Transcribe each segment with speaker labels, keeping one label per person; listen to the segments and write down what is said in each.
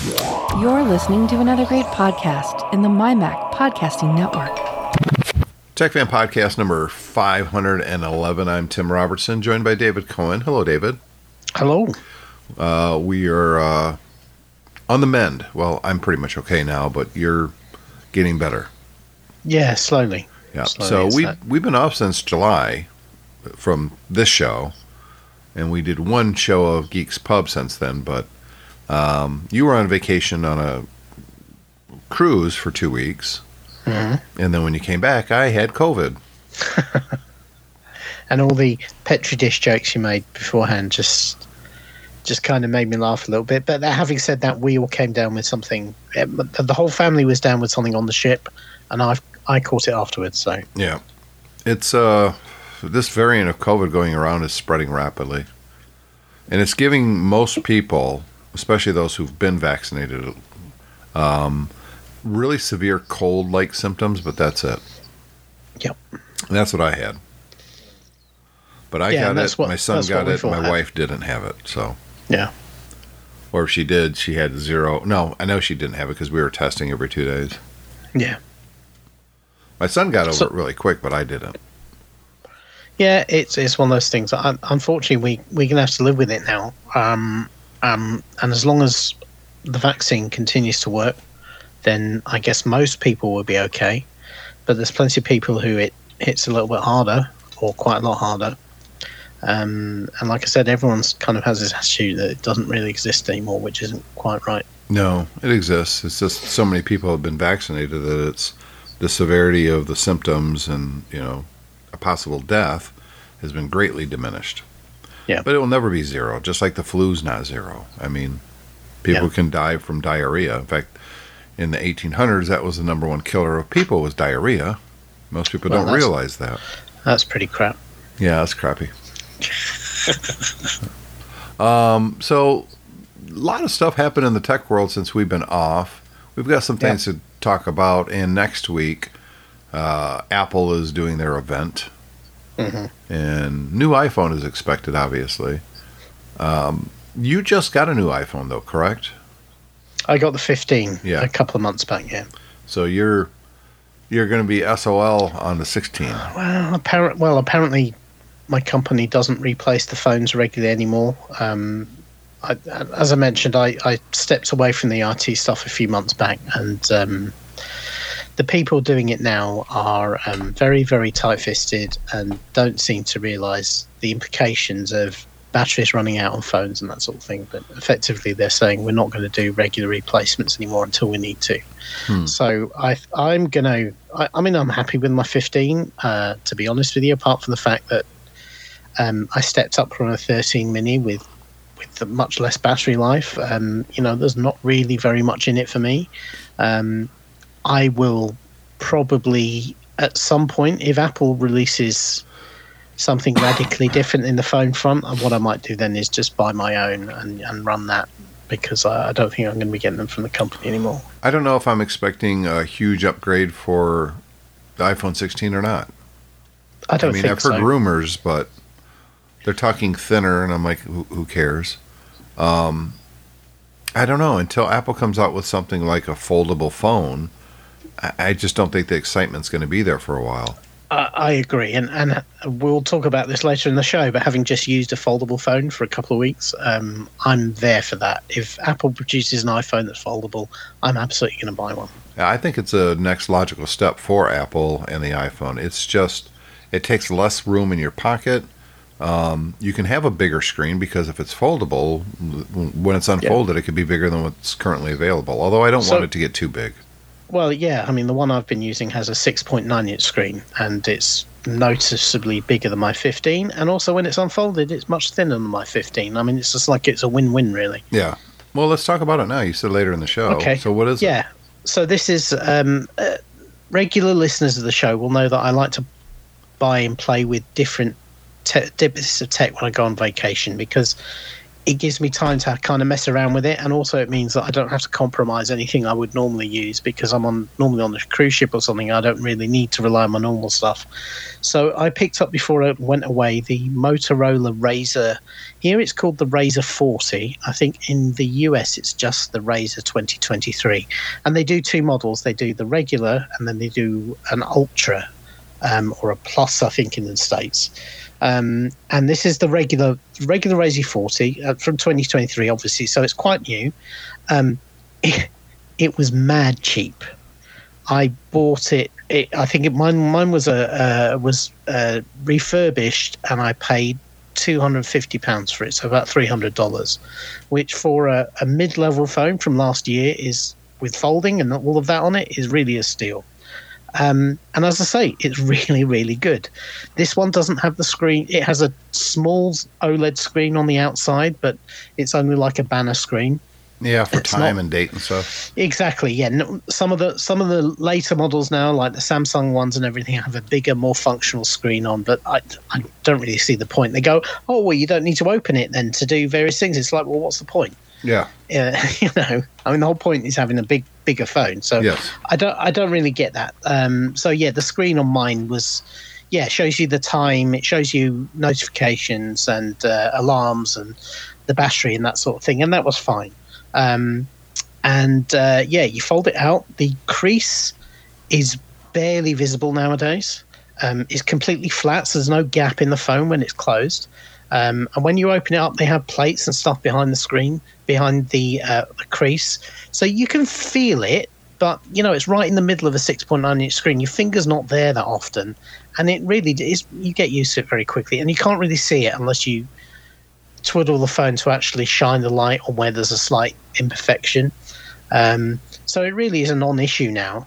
Speaker 1: You're listening to another great podcast in the MyMac Podcasting Network.
Speaker 2: TechFan Podcast number 511. I'm Tim Robertson, joined by David Cohen. Hello, David.
Speaker 3: Hello.
Speaker 2: We are on the mend. Well, I'm pretty much okay now, but you're getting better.
Speaker 3: Yeah, slowly.
Speaker 2: Yeah.
Speaker 3: Slowly,
Speaker 2: So we've been off since July from this show, and we did one show of Geeks Pub since then, but you were on vacation on a cruise for 2 weeks. Mm-hmm. And then when you came back, I had COVID.
Speaker 3: And all the Petri dish jokes you made beforehand just kind of made me laugh a little bit. But having said that, we all came down with something. The whole family was down with something on the ship, and I caught it afterwards. So
Speaker 2: yeah, it's this variant of COVID going around is spreading rapidly, and it's giving most people, especially those who've been vaccinated, really severe cold-like symptoms, but that's it.
Speaker 3: Yep.
Speaker 2: And that's what I had. But I got it, my son got it, my wife didn't have it, so.
Speaker 3: Yeah.
Speaker 2: Or if she did, she had zero. No, I know she didn't have it because we were testing every 2 days.
Speaker 3: Yeah.
Speaker 2: My son got over it really quick, but I didn't.
Speaker 3: Yeah, it's one of those things. Unfortunately, we're going to have to live with it now. And as long as the vaccine continues to work, then I guess most people will be okay. But there's plenty of people who it hits a little bit harder, or quite a lot harder. And like I said, everyone's kind of has this attitude that it doesn't really exist anymore, which isn't quite right.
Speaker 2: No, it exists. It's just so many people have been vaccinated that it's the severity of the symptoms and, a possible death has been greatly diminished.
Speaker 3: Yeah.
Speaker 2: But it will never be zero, just like the flu's not zero. I mean, people can die from diarrhea. In fact, in the 1800s, that was the number one killer of people was diarrhea. Most people don't realize that.
Speaker 3: That's pretty crap.
Speaker 2: Yeah, that's crappy. So, a lot of stuff happened in the tech world since we've been off. We've got some things to talk about, and next week, Apple is doing their event. Mm-hmm. And new iPhone is expected, obviously. You just got a new iPhone, though, correct?
Speaker 3: I got the 15 a couple of months back, yeah.
Speaker 2: So you're going to be SOL on the 16.
Speaker 3: Well, apparently my company doesn't replace the phones regularly anymore. As I mentioned, I stepped away from the IT stuff a few months back, and the people doing it now are very, very tight-fisted and don't seem to realise the implications of batteries running out on phones and that sort of thing. But effectively, they're saying we're not going to do regular replacements anymore until we need to. So I'm happy with my 15, to be honest with you, apart from the fact that I stepped up from a 13 mini with much less battery life. There's not really very much in it for me. I will probably, at some point, if Apple releases something radically different in the phone front, what I might do then is just buy my own and run that, because I don't think I'm going to be getting them from the company anymore.
Speaker 2: I don't know if I'm expecting a huge upgrade for the iPhone 16 or not.
Speaker 3: I've heard
Speaker 2: rumors, but they're talking thinner, and I'm like, who cares? I don't know. Until Apple comes out with something like a foldable phone, I just don't think the excitement's going to be there for a while.
Speaker 3: I agree, and we'll talk about this later in the show, but having just used a foldable phone for a couple of weeks, I'm there for that. If Apple produces an iPhone that's foldable, I'm absolutely going to buy one.
Speaker 2: I think it's a next logical step for Apple and the iPhone. It's just, it takes less room in your pocket. You can have a bigger screen because if it's foldable, when it's unfolded, it could be bigger than what's currently available, although I don't want it to get too big.
Speaker 3: Well, yeah, I mean, the one I've been using has a 6.9-inch screen, and it's noticeably bigger than my 15, and also when it's unfolded, it's much thinner than my 15. I mean, it's just like it's a win-win, really.
Speaker 2: Yeah. Well, let's talk about it now. You said later in the show.
Speaker 3: Okay.
Speaker 2: So what is it?
Speaker 3: Yeah. So this is, regular listeners of the show will know that I like to buy and play with different bits of tech when I go on vacation, because it gives me time to kind of mess around with it, and also it means that I don't have to compromise anything I would normally use, because I'm normally on a cruise ship or something. I don't really need to rely on my normal stuff. So I picked up, before I went away, the Motorola Razr. Here it's called the Razr 40. I think in the US it's just the Razr 2023, and they do two models. They do the regular, and then they do an Ultra, or a Plus, I think, in the States. And this is the regular Razr 40 from 2023, obviously, so it's quite new. It was mad cheap. I bought it. I think mine was refurbished, and I paid £250 for it, so about $300, which for a mid-level phone from last year, is, with folding and all of that on it, is really a steal. And as I say, it's really, really good. This one doesn't have the screen. It has a small OLED screen on the outside, but it's only like a banner screen.
Speaker 2: Yeah, for time and date and stuff.
Speaker 3: Exactly. Yeah. Some of the later models now, like the Samsung ones and everything, have a bigger, more functional screen on. But I don't really see the point. They go, oh well, you don't need to open it then to do various things. It's like, well, what's the point?
Speaker 2: Yeah.
Speaker 3: The whole point is having a bigger phone. So yes. I don't really get that. So yeah, the screen on mine was, shows you the time. It shows you notifications and alarms and the battery and that sort of thing. And that was fine. You fold it out. The crease is barely visible nowadays. It's completely flat, so there's no gap in the phone when it's closed. And when you open it up, they have plates and stuff behind the screen, behind the crease. So you can feel it, but, it's right in the middle of a 6.9-inch screen. Your finger's not there that often. And it really is, you get used to it very quickly. And you can't really see it unless you twiddle the phone to actually shine the light on where there's a slight imperfection. So it really is a non-issue now.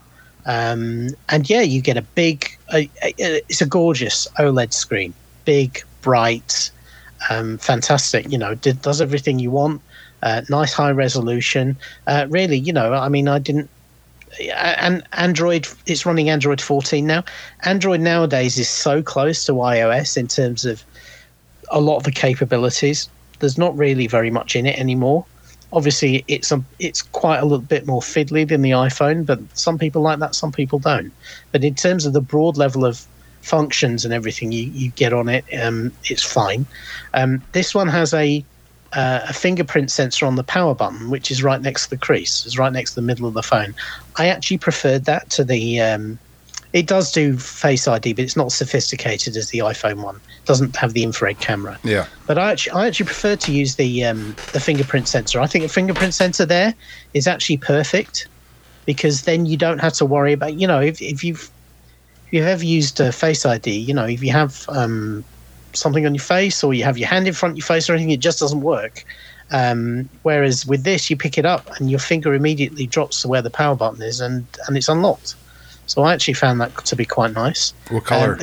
Speaker 3: You get a big, it's a gorgeous OLED screen. Big, bright, fantastic, does everything you want. Nice high resolution. Really, I didn't. And Android, it's running Android 14 now. Android nowadays is so close to iOS in terms of a lot of the capabilities. There's not really very much in it anymore. Obviously, it's quite a little bit more fiddly than the iPhone, but some people like that, some people don't. But in terms of the broad level of functions and everything you get on it, it's fine. This one has a fingerprint sensor on the power button, which is right next to the crease. It's right next to the middle of the phone. I actually preferred that to the... It does do Face ID, but it's not sophisticated as the iPhone one. It doesn't have the infrared camera. Yeah. But I actually prefer to use the fingerprint sensor. I think the fingerprint sensor there is actually perfect, because then you don't have to worry about, if you've ever used Face ID, if you have something on your face, or you have your hand in front of your face or anything, it just doesn't work. Whereas with this, you pick it up and your finger immediately drops to where the power button is, and it's unlocked. So I actually found that to be quite nice.
Speaker 2: What color?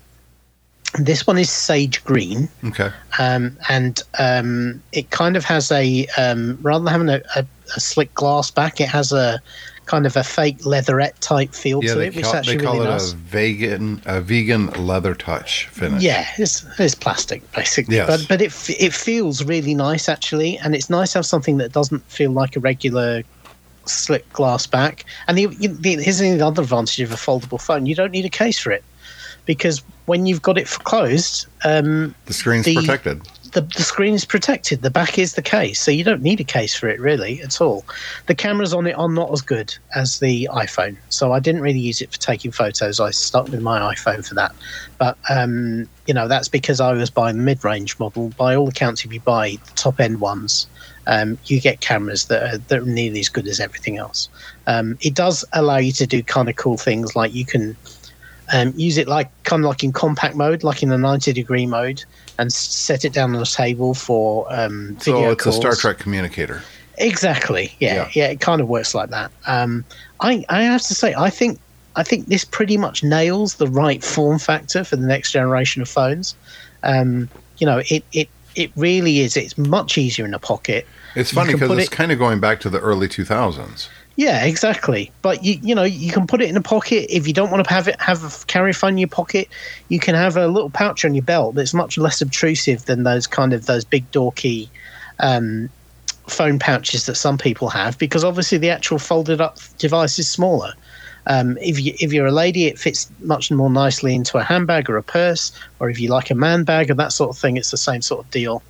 Speaker 3: This one is sage green.
Speaker 2: Okay.
Speaker 3: It kind of has a rather than having a slick glass back, it has a kind of a fake leatherette type feel to it, which is actually really nice. They call it
Speaker 2: a vegan leather touch finish.
Speaker 3: Yeah, it's plastic basically, yes. but it feels really nice actually, and it's nice to have something that doesn't feel like a regular slick glass back. And here's the other advantage of a foldable phone: you don't need a case for it, because when you've got it closed,
Speaker 2: the screen's protected.
Speaker 3: The screen is protected. The back is the case, so you don't need a case for it really at all. The cameras on it are not as good as the iPhone, so I didn't really use it for taking photos. I stuck with my iPhone for that. But that's because I was buying the mid-range model. By all accounts, if you buy the top-end ones, you get cameras that are nearly as good as everything else. It does allow you to do kind of cool things, like you can use it like in compact mode, like in the 90-degree mode, and set it down on a table for video calls.
Speaker 2: So it's a Star Trek communicator.
Speaker 3: Exactly. Yeah. It kind of works like that. I have to say, I think this pretty much nails the right form factor for the next generation of phones. It really is. It's much easier in a pocket.
Speaker 2: It's funny because it's kind of going back to the early 2000s.
Speaker 3: Yeah, exactly. But you can put it in a pocket. If you don't want to have a carry phone in your pocket, you can have a little pouch on your belt that's much less obtrusive than those big dorky phone pouches that some people have, because obviously the actual folded up device is smaller. If you're a lady, it fits much more nicely into a handbag or a purse, or if you like a man bag and that sort of thing, it's the same sort of deal.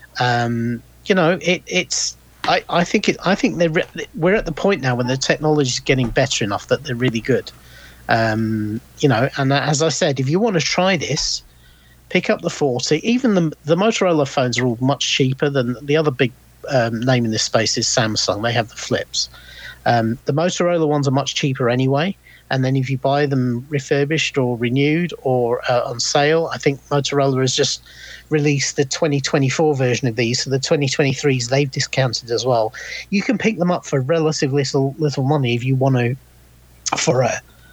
Speaker 3: I think we're at the point now when the technology is getting better enough that they're really good. And as I said, if you want to try this, pick up the 40. Even the Motorola phones are all much cheaper than the other big name in this space is Samsung. They have the flips. The Motorola ones are much cheaper anyway. And then if you buy them refurbished or renewed or on sale, I think Motorola has just released the 2024 version of these. So the 2023s they've discounted as well. You can pick them up for relatively little money if you want to, for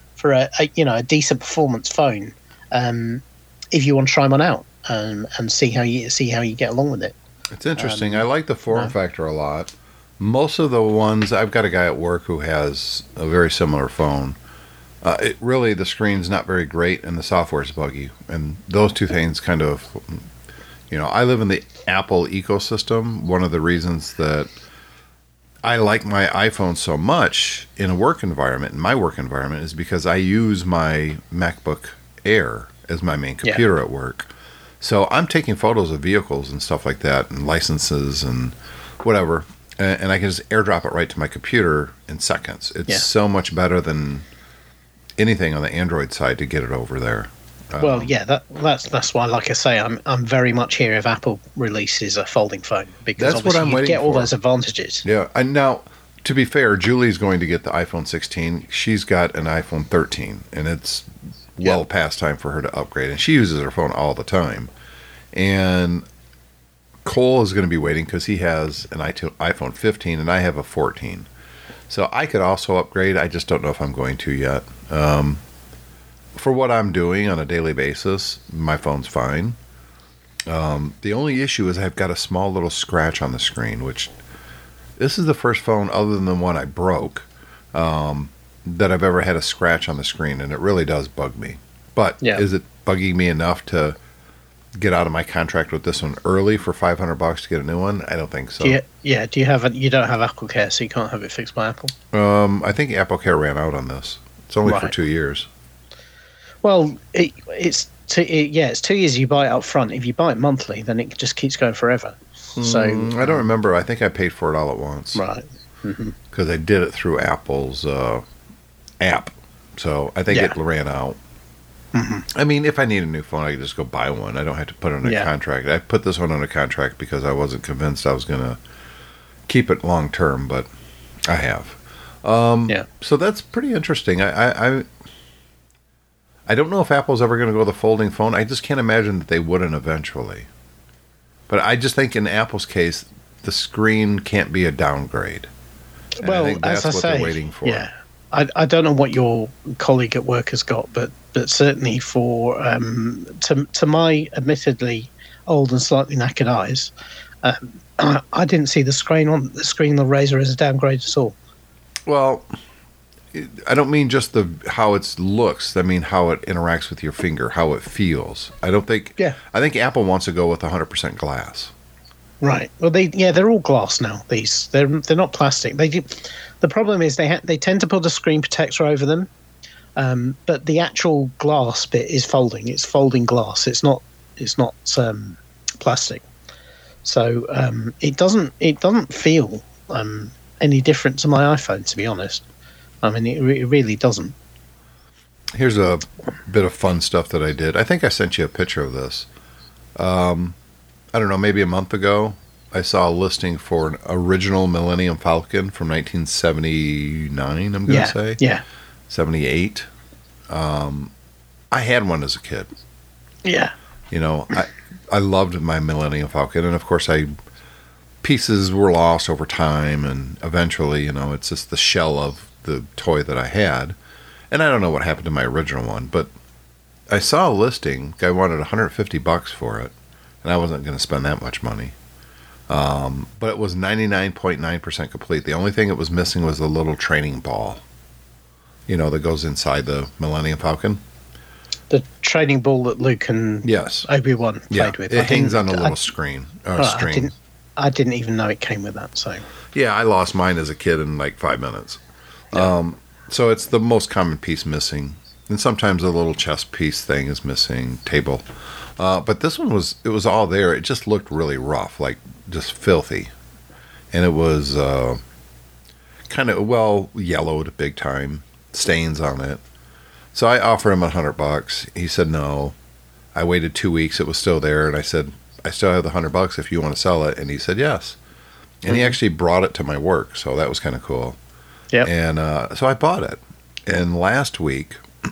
Speaker 3: a decent performance phone. If you want to try one out and see how you get along with it. It's
Speaker 2: interesting. I like the form factor a lot. Most of the ones, I've got a guy at work who has a very similar phone. The screen's not very great and the software's buggy. And those two things kind of, I live in the Apple ecosystem. One of the reasons that I like my iPhone so much in my work environment, is because I use my MacBook Air as my main computer at work. So I'm taking photos of vehicles and stuff like that and licenses and whatever. And I can just airdrop it right to my computer in seconds. It's so much better than anything on the Android side to get it over there. That's why, like I say, I'm very much here if Apple releases a folding phone, because that's what I'm waiting
Speaker 3: get all
Speaker 2: for.
Speaker 3: Those advantages.
Speaker 2: Yeah, and now, to be fair, Julie's going to get the iPhone 16. She's got an iPhone 13, and it's well past time for her to upgrade. And she uses her phone all the time. And Cole is going to be waiting because he has an iPhone 15, and I have a 14. So I could also upgrade. I just don't know if I'm going to yet. For what I'm doing on a daily basis, my phone's fine. The only issue is I've got a small little scratch on the screen, which this is the first phone other than the one I broke that I've ever had a scratch on the screen, and it really does bug me. But is it bugging me enough to get out of my contract with this one early for $500 to get a new one? I don't think so.
Speaker 3: Do you don't have Apple Care, so you can't have it fixed by Apple?
Speaker 2: I think Apple Care ran out on this. It's only for 2 years.
Speaker 3: Well, it's 2 years. You buy it up front. If you buy it monthly, then it just keeps going forever. So
Speaker 2: I don't remember. I think I paid for it all at once.
Speaker 3: Right.
Speaker 2: Because I did it through Apple's app. So I think it ran out. I mean, if I need a new phone, I can just go buy one. I don't have to put it on a contract. I put this one on a contract because I wasn't convinced I was going to keep it long term, but I have. So that's pretty interesting. I don't know if Apple's ever going to go the folding phone. I just can't imagine that they wouldn't eventually. But I just think in Apple's case, the screen can't be a downgrade.
Speaker 3: Well,
Speaker 2: I think that's
Speaker 3: as I say,
Speaker 2: they're waiting for.
Speaker 3: Yeah. I don't know what your colleague at work has got, but certainly for to my admittedly old and slightly knackered eyes, I didn't see the screen on the Razr as a downgrade at all.
Speaker 2: Well, I don't mean just how it looks. I mean how it interacts with your finger, how it feels. I don't think. Yeah. I think Apple wants to go with 100% glass.
Speaker 3: Right. Well, they're all glass now. They're not plastic. The problem is they tend to put a screen protector over them, but the actual glass bit is folding. It's folding glass. It's not plastic. So it doesn't feel any different to my iPhone, to be honest. I mean, it really doesn't.
Speaker 2: Here's a bit of fun stuff that I did. I think I sent you a picture of this. I don't know, maybe a month ago, I saw a listing for an original Millennium Falcon from 1979, I'm going to say. Yeah. 78. I had one as a kid.
Speaker 3: Yeah.
Speaker 2: I loved my Millennium Falcon, and of course pieces were lost over time, and eventually, it's just the shell of the toy that I had. And I don't know what happened to my original one, but I saw a listing. Guy wanted $150 for it, and I wasn't going to spend that much money. But it was 99.9% complete. The only thing it was missing was the little training ball, that goes inside the Millennium Falcon.
Speaker 3: The training ball that Luke and Obi-Wan played with.
Speaker 2: It hangs on a little screen.
Speaker 3: I I didn't even know it came with that. So
Speaker 2: Yeah, I lost mine as a kid in like 5 minutes. So it's the most common piece missing. And sometimes a little chest piece thing is missing, table. But this one it was all there. It just looked really rough, like just filthy. And it was kind of, well, yellowed big time, stains on it. So I offered him $100. He said no. I waited 2 weeks. It was still there. And I said, I still have the $100 if you want to sell it. And he said yes. And he actually brought it to my work. So that was kind of cool.
Speaker 3: yeah,
Speaker 2: And so I bought it. And last week,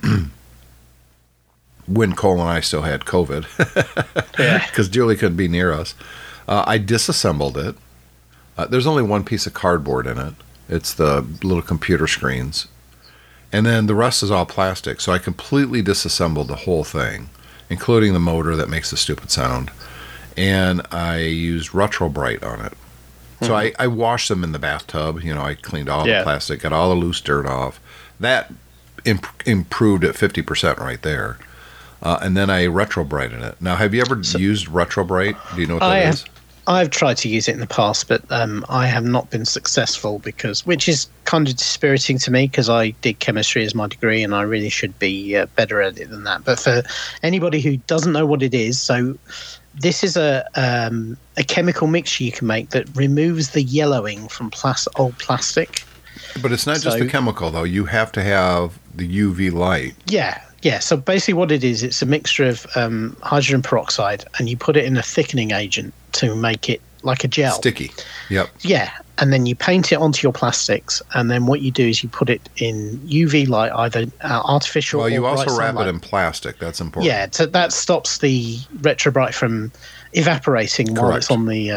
Speaker 2: when Cole and I still had COVID, because Julie couldn't be near us, I disassembled it. There's only one piece of cardboard in it. It's the little computer screens. And then the rest is all plastic. So I completely disassembled the whole thing, including the motor that makes the stupid sound. And I used Retro-Brite on it. So I washed them in the bathtub. I cleaned all the plastic, got all the loose dirt off. That improved at 50% right there. And then I Retro-Brited it. Now, have you ever used Retro-Brite? Do you know what that is?
Speaker 3: I've tried to use it in the past, but I have not been successful which is kind of dispiriting to me because I did chemistry as my degree and I really should be better at it than that. But for anybody who doesn't know what it is, so this is a chemical mixture you can make that removes the yellowing from old plastic.
Speaker 2: But it's not just the chemical, though. You have to have the UV light.
Speaker 3: Yeah. So basically what it is, it's a mixture of hydrogen peroxide, and you put it in a thickening agent to make it like a gel.
Speaker 2: Sticky. Yep.
Speaker 3: Yeah. And then you paint it onto your plastics, and then what you do is you put it in UV light, either artificial or
Speaker 2: you
Speaker 3: bright
Speaker 2: also wrap
Speaker 3: sunlight.
Speaker 2: it in plastic. That's important.
Speaker 3: Yeah, that stops the Retro-Brite from evaporating while
Speaker 2: Correct.
Speaker 3: it's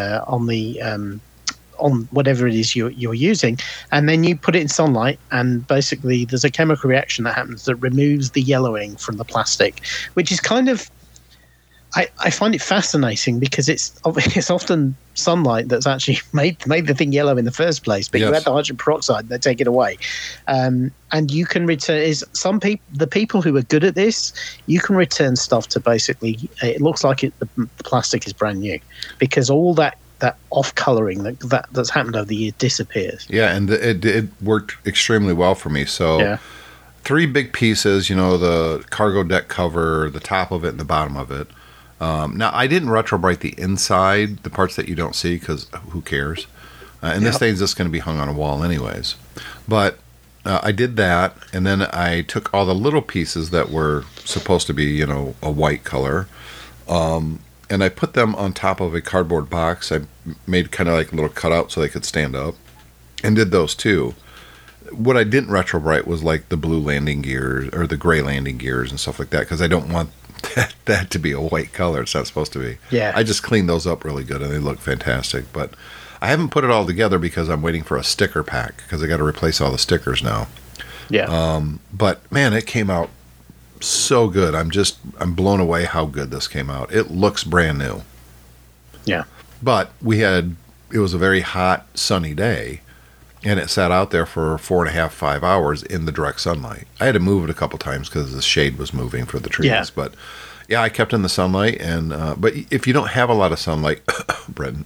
Speaker 3: on whatever it is you're using, and then you put it in sunlight, and basically there's a chemical reaction that happens that removes the yellowing from the plastic, which is kind of I find it fascinating because it's often sunlight that's actually made the thing yellow in the first place, but you add the hydrogen peroxide and they take it away, and you can return the people who are good at this, you can return stuff to basically it looks like the plastic is brand new because all that off coloring that's happened over the year disappears.
Speaker 2: Yeah, and it worked extremely well for me. So 3 big pieces, the cargo deck cover, the top of it and the bottom of it. Now, I didn't Retro-Brite the inside, the parts that you don't see, because who cares? And this thing's just going to be hung on a wall anyways. But I did that, and then I took all the little pieces that were supposed to be, a white color, and I put them on top of a cardboard box. I made kind of like a little cutout so they could stand up, and did those too. What I didn't Retro-Brite was like the blue landing gears or the gray landing gears and stuff like that, because I don't want that to be a white color. It's not supposed to be.
Speaker 3: Yeah.
Speaker 2: I just cleaned those up really good and they look fantastic. But I haven't put it all together because I'm waiting for a sticker pack because I got to replace all the stickers now.
Speaker 3: Yeah.
Speaker 2: But man, it came out so good. I'm blown away how good this came out. It looks brand new.
Speaker 3: Yeah.
Speaker 2: But it was a very hot, sunny day, and it sat out there for 4.5, 5 hours in the direct sunlight. I had to move it a couple times because the shade was moving for the trees.
Speaker 3: Yeah.
Speaker 2: But yeah, I kept in the sunlight. And but if you don't have a lot of sunlight, Brenton,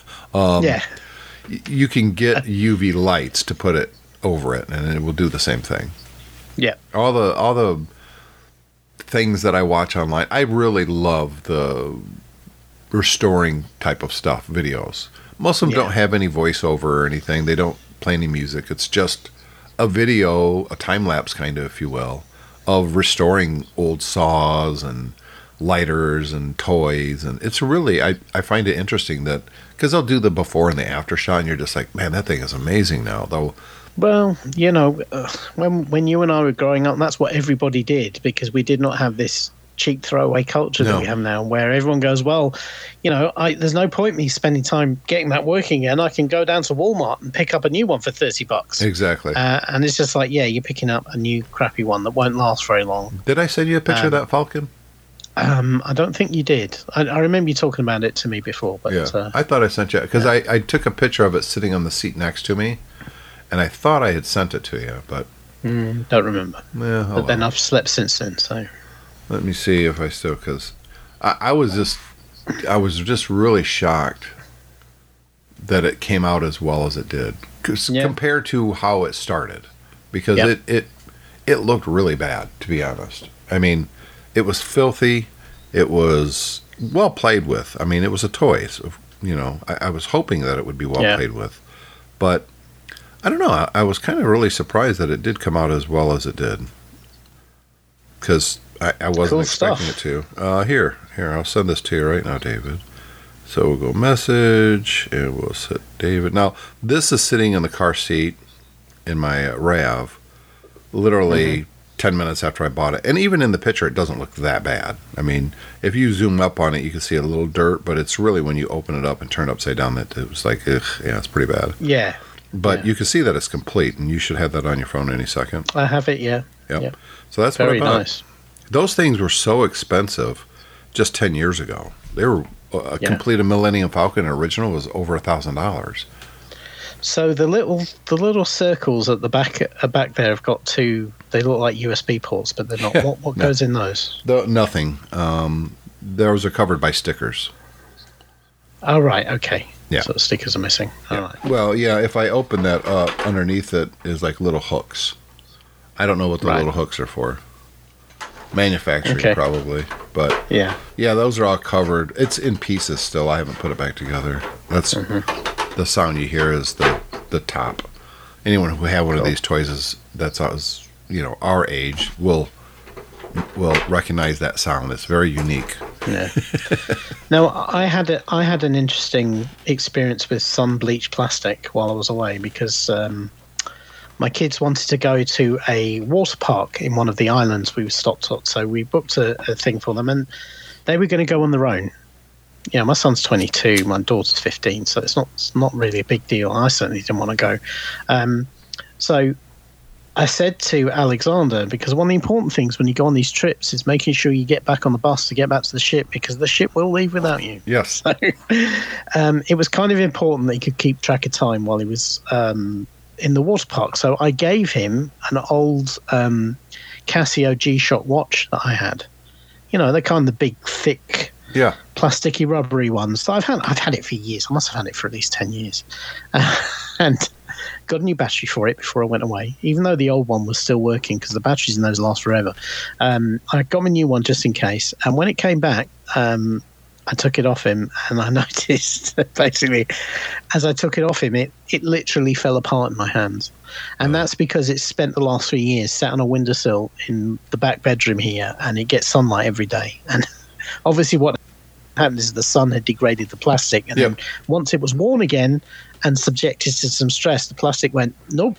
Speaker 2: you can get UV lights to put it over it, and it will do the same thing.
Speaker 3: Yeah.
Speaker 2: All the things that I watch online, I really love the restoring type of stuff, videos. Most of them don't have any voiceover or anything. They don't play any music. It's just a video, a time-lapse kind of, if you will, of restoring old saws and lighters and toys. And it's really, I find it interesting that, because they'll do the before and the after shot, and you're just like, man, that thing is amazing now, though.
Speaker 3: Well, when you and I were growing up, that's what everybody did, because we did not have this cheap throwaway culture that we have now, where everyone goes, well, there's no point me spending time getting that working again. I can go down to Walmart and pick up a new one for $30.
Speaker 2: Exactly.
Speaker 3: And it's just like, you're picking up a new crappy one that won't last very long.
Speaker 2: Did I send you a picture of that Falcon?
Speaker 3: I don't think you did. I remember you talking about it to me before, but
Speaker 2: I thought I sent you, because I took a picture of it sitting on the seat next to me, and I thought I had sent it to you, but
Speaker 3: don't remember.
Speaker 2: Yeah,
Speaker 3: but then I've slept since then, so.
Speaker 2: Let me see if I still, because I was just really shocked that it came out as well as it did compared to how it started, because it looked really bad, to be honest. I mean, it was filthy. It was well played with. I mean, it was a toy. So, I was hoping that it would be well played with, but I don't know. I was kind of really surprised that it did come out as well as it did, because I wasn't expecting it to. Here, I'll send this to you right now, David. So we'll go message, and we'll set David. Now, this is sitting in the car seat in my RAV, literally 10 minutes after I bought it. And even in the picture, it doesn't look that bad. I mean, if you zoom up on it, you can see a little dirt, but it's really when you open it up and turn it upside down that it was like, ugh, yeah, it's pretty bad.
Speaker 3: Yeah.
Speaker 2: But you can see that it's complete, and you should have that on your phone any second.
Speaker 3: I have it, yeah.
Speaker 2: Yep. So that's
Speaker 3: very
Speaker 2: what I bought.
Speaker 3: Nice.
Speaker 2: Those things were so expensive just 10 years ago. They were complete a Millennium Falcon original was over $1,000.
Speaker 3: So the little circles at the back there have got two. They look like USB ports, but they're not. What goes in those?
Speaker 2: Nothing. Those are covered by stickers.
Speaker 3: Oh right, okay.
Speaker 2: Yeah.
Speaker 3: So the stickers are missing.
Speaker 2: Yeah.
Speaker 3: All right.
Speaker 2: Well, yeah. If I open that up, underneath it is like little hooks. I don't know what the little hooks are for. Manufacturing probably, but
Speaker 3: yeah,
Speaker 2: those are all covered. It's in pieces still. I haven't put it back together. That's the sound you hear is the top. Anyone who had one of these toys that's our age will recognize that sound. It's very unique.
Speaker 3: Yeah. Now I had an interesting experience with sun bleach plastic while I was away, because my kids wanted to go to a water park in one of the islands we were stopped at. So we booked a thing for them, and they were going to go on their own. My son's 22, my daughter's 15, so it's not really a big deal. I certainly didn't want to go. So I said to Alexander, because one of the important things when you go on these trips is making sure you get back on the bus to get back to the ship, because the ship will leave without you.
Speaker 2: Yes.
Speaker 3: So it was kind of important that he could keep track of time while he was in the water park. So I gave him an old Casio G-Shock watch that I had. They're kind of the big, thick, plasticky, rubbery ones. I've had it for years. I must have had it for at least 10 years. And got a new battery for it before I went away, even though the old one was still working, because the batteries in those last forever. I got my new one just in case. And when it came back, I took it off him, and I noticed that basically as I took it off him, it literally fell apart in my hands. And that's because it's spent the last 3 years sat on a windowsill in the back bedroom here, and it gets sunlight every day. And obviously what happened is the sun had degraded the plastic, and then once it was worn again and subjected to some stress, the plastic went, nope.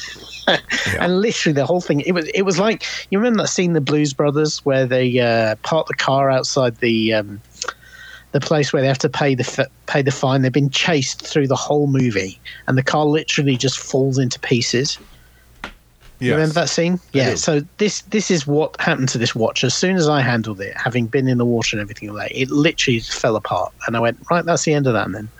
Speaker 3: And literally the whole thing, it was like, you remember that scene in the Blues Brothers where they park the car outside the place where they have to pay the fine? They've been chased through the whole movie, and the car literally just falls into pieces. Yes. Remember that scene? Yeah. So this is what happened to this watch. As soon as I handled it, having been in the water and everything like that, it literally fell apart. And I went, right, that's the end of that then.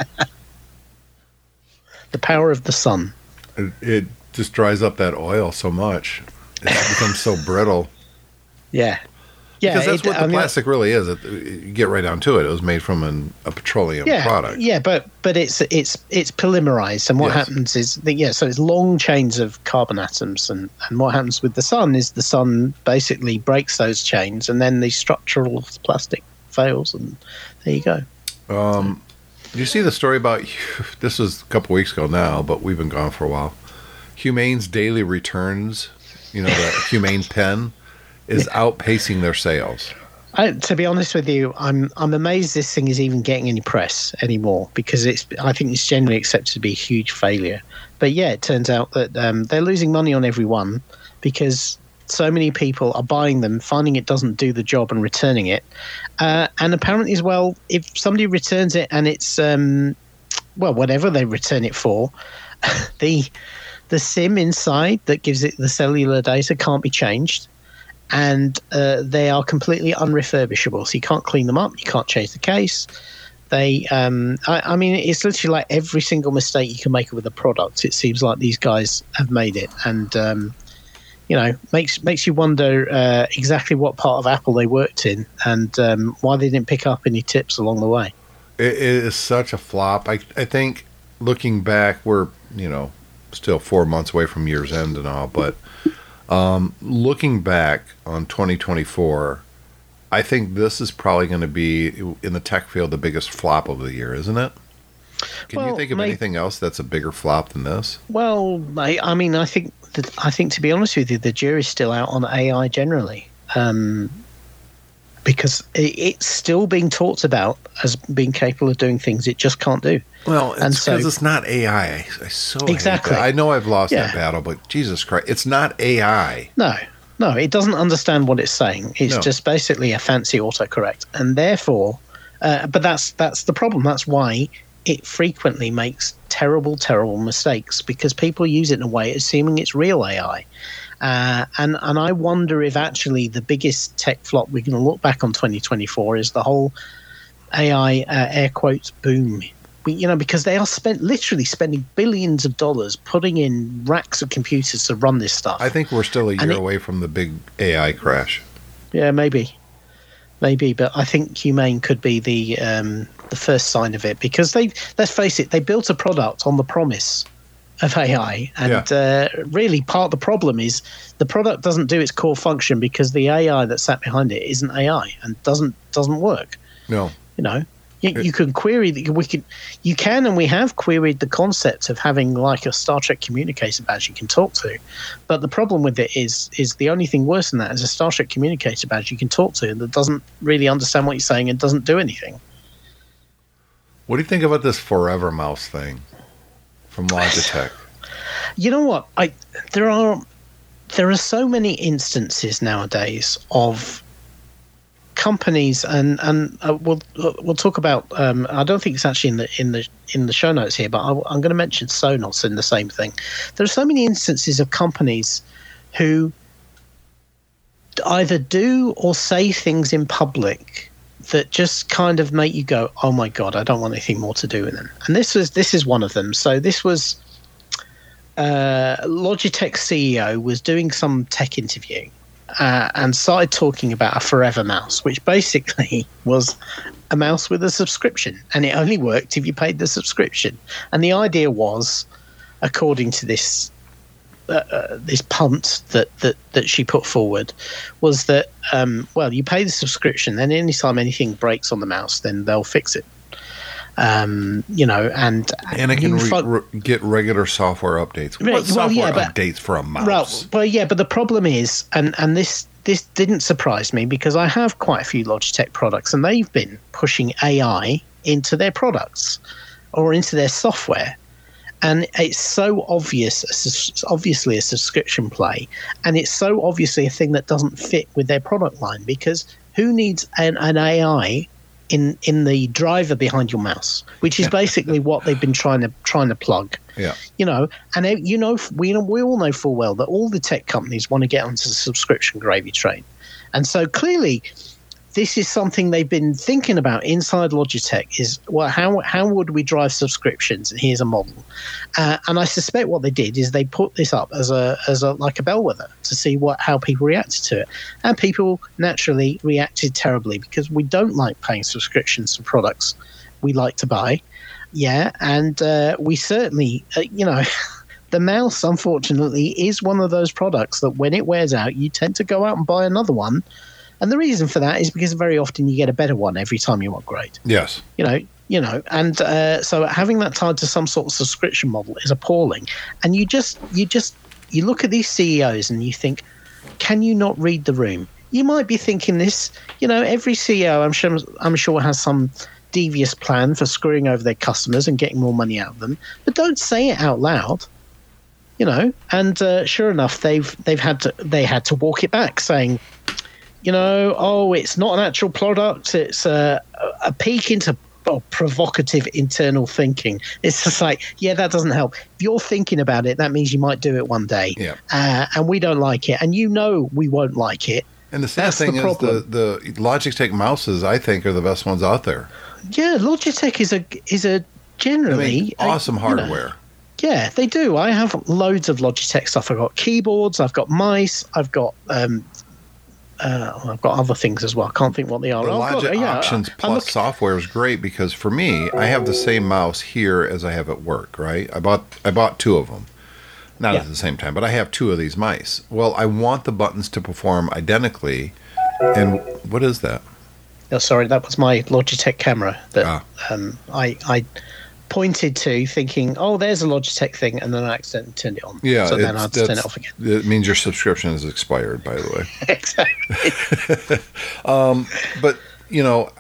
Speaker 3: The power of the sun.
Speaker 2: It just dries up that oil so much. It becomes so brittle.
Speaker 3: Yeah. Yeah,
Speaker 2: because that's what the plastic really is. You get right down to it. It was made from a petroleum product.
Speaker 3: Yeah, but it's polymerized, and what happens is so it's long chains of carbon atoms, and what happens with the sun is the sun basically breaks those chains, and then the structural plastic fails, and there you go.
Speaker 2: Did you see the story about, this was a couple weeks ago now, but we've been gone for a while, Humane's daily returns, the Humane pen, is outpacing their sales.
Speaker 3: To be honest with you, I'm amazed this thing is even getting any press anymore, because I think it's generally accepted to be a huge failure. But yeah, it turns out that they're losing money on every one, because so many people are buying them, finding it doesn't do the job and returning it. And apparently as well, if somebody returns it and it's, whatever they return it for, the SIM inside that gives it the cellular data can't be changed. And they are completely unrefurbishable. So you can't clean them up. You can't change the case. They, I mean, it's literally like every single mistake you can make with a product. It seems like these guys have made it, and makes you wonder exactly what part of Apple they worked in, and why they didn't pick up any tips along the way.
Speaker 2: It is such a flop. I think looking back, we're, still 4 months away from year's end and all, but looking back on 2024, I think this is probably going to be, in the tech field, the biggest flop of the year, isn't it? Can you think of anything else that's a bigger flop than this?
Speaker 3: Well, I mean, I think to be honest with you, the jury's still out on AI generally, because it's still being talked about as being capable of doing things it just can't do.
Speaker 2: Well, it's because it's not AI. I so
Speaker 3: exactly.
Speaker 2: hate that. I know I've lost that battle, but Jesus Christ, it's not AI.
Speaker 3: No, it doesn't understand what it's saying. It's just basically a fancy autocorrect, and therefore, but that's the problem. That's why it frequently makes terrible mistakes, because people use it in a way assuming it's real AI. And I wonder if actually the biggest tech flop we're going to look back on 2024 is the whole AI air quotes boom. Because they are literally spending billions of dollars putting in racks of computers to run this stuff.
Speaker 2: I think we're still a year away from the big AI crash.
Speaker 3: Yeah, maybe, but I think Humane could be the first sign of it, because let's face it, they built a product on the promise of AI, and really part of the problem is the product doesn't do its core function because the AI that sat behind it isn't AI and doesn't work.
Speaker 2: No,
Speaker 3: you can query you can and we have queried the concept of having like a Star Trek communicator badge you can talk to, but the problem with it is the only thing worse than that is a Star Trek communicator badge you can talk to that doesn't really understand what you're saying and doesn't do anything.
Speaker 2: What do you think about this Forever Mouse thing from Logitech?
Speaker 3: You know what? There are so many instances nowadays of companies, and we'll talk about. I don't think it's actually in the show notes here, but I'm going to mention Sonos in the same thing. There are so many instances of companies who either do or say things in public that just kind of make you go, "Oh my God, I don't want anything more to do with them." And this is one of them. So this was Logitech CEO was doing some tech interview and started talking about a Forever mouse, which basically was a mouse with a subscription, and it only worked if you paid the subscription. And the idea was, according to this punt that she put forward, was that you pay the subscription, then anytime anything breaks on the mouse, then they'll fix it. And
Speaker 2: it can get regular software updates. What software updates for a mouse?
Speaker 3: But the problem is, and this didn't surprise me, because I have quite a few Logitech products, and they've been pushing AI into their products or into their software. And it's so obviously a subscription play, and it's so obviously a thing that doesn't fit with their product line, because who needs an AI in the driver behind your mouse, which is basically what they've been trying to plug.
Speaker 2: Yeah.
Speaker 3: And we all know full well that all the tech companies want to get onto the subscription gravy train. And so clearly this is something they've been thinking about inside Logitech is, well, how would we drive subscriptions? And here's a model. And I suspect what they did is they put this up as a like a bellwether to see how people reacted to it. And people naturally reacted terribly, because we don't like paying subscriptions for products we like to buy. Yeah, and we certainly, the mouse, unfortunately, is one of those products that when it wears out, you tend to go out and buy another one. And the reason for that is because very often you get a better one every time you upgrade.
Speaker 2: Yes.
Speaker 3: And so having that tied to some sort of subscription model is appalling. And you look at these CEOs and you think, can you not read the room? You might be thinking this, every CEO I'm sure has some devious plan for screwing over their customers and getting more money out of them, but don't say it out loud. And sure enough, they had to walk it back, saying, it's not an actual product. It's a peek into provocative internal thinking. It's just like, that doesn't help. If you're thinking about it, that means you might do it one day.
Speaker 2: Yeah.
Speaker 3: And we don't like it. And we won't like it.
Speaker 2: And the sad thing is the Logitech mouses, I think, are the best ones out there.
Speaker 3: Yeah, Logitech is a generally
Speaker 2: awesome hardware.
Speaker 3: Yeah, they do. I have loads of Logitech stuff. I've got keyboards, I've got mice, I've got I've got other things as well. I can't think what they are.
Speaker 2: The Logic Options Plus software is great because for me, I have the same mouse here as I have at work, right? I bought two of them. Not at the same time, but I have two of these mice. Well, I want the buttons to perform identically. And what is that?
Speaker 3: Oh, sorry, that was my Logitech camera that I pointed to thinking, oh, there's a Logitech thing, and then I accidentally turned it on.
Speaker 2: Yeah,
Speaker 3: so then I had to turn it off again.
Speaker 2: It means your subscription is expired, by the way.
Speaker 3: Exactly.
Speaker 2: But, you know,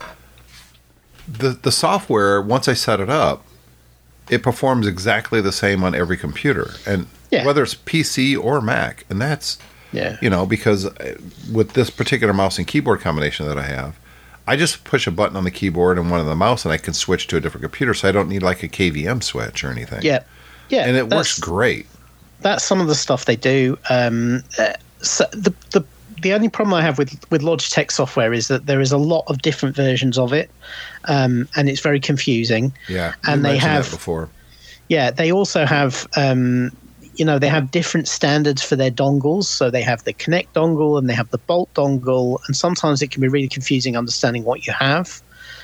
Speaker 2: the software, once I set it up, it performs exactly the same on every computer. And whether it's PC or Mac. And that's, you know, because with this particular mouse and keyboard combination that I have, I just push a button on the keyboard and one on the mouse, and I can switch to a different computer, so I don't need like a KVM switch or anything.
Speaker 3: Yeah,
Speaker 2: and it works great.
Speaker 3: That's some of the stuff they do. So the only problem I have with Logitech software is that there is a lot of different versions of it, and it's very confusing.
Speaker 2: Yeah,
Speaker 3: and they have
Speaker 2: that before.
Speaker 3: Yeah, they also have. They have different standards for their dongles. So they have the Connect dongle and they have the Bolt dongle, and sometimes it can be really confusing understanding what you have.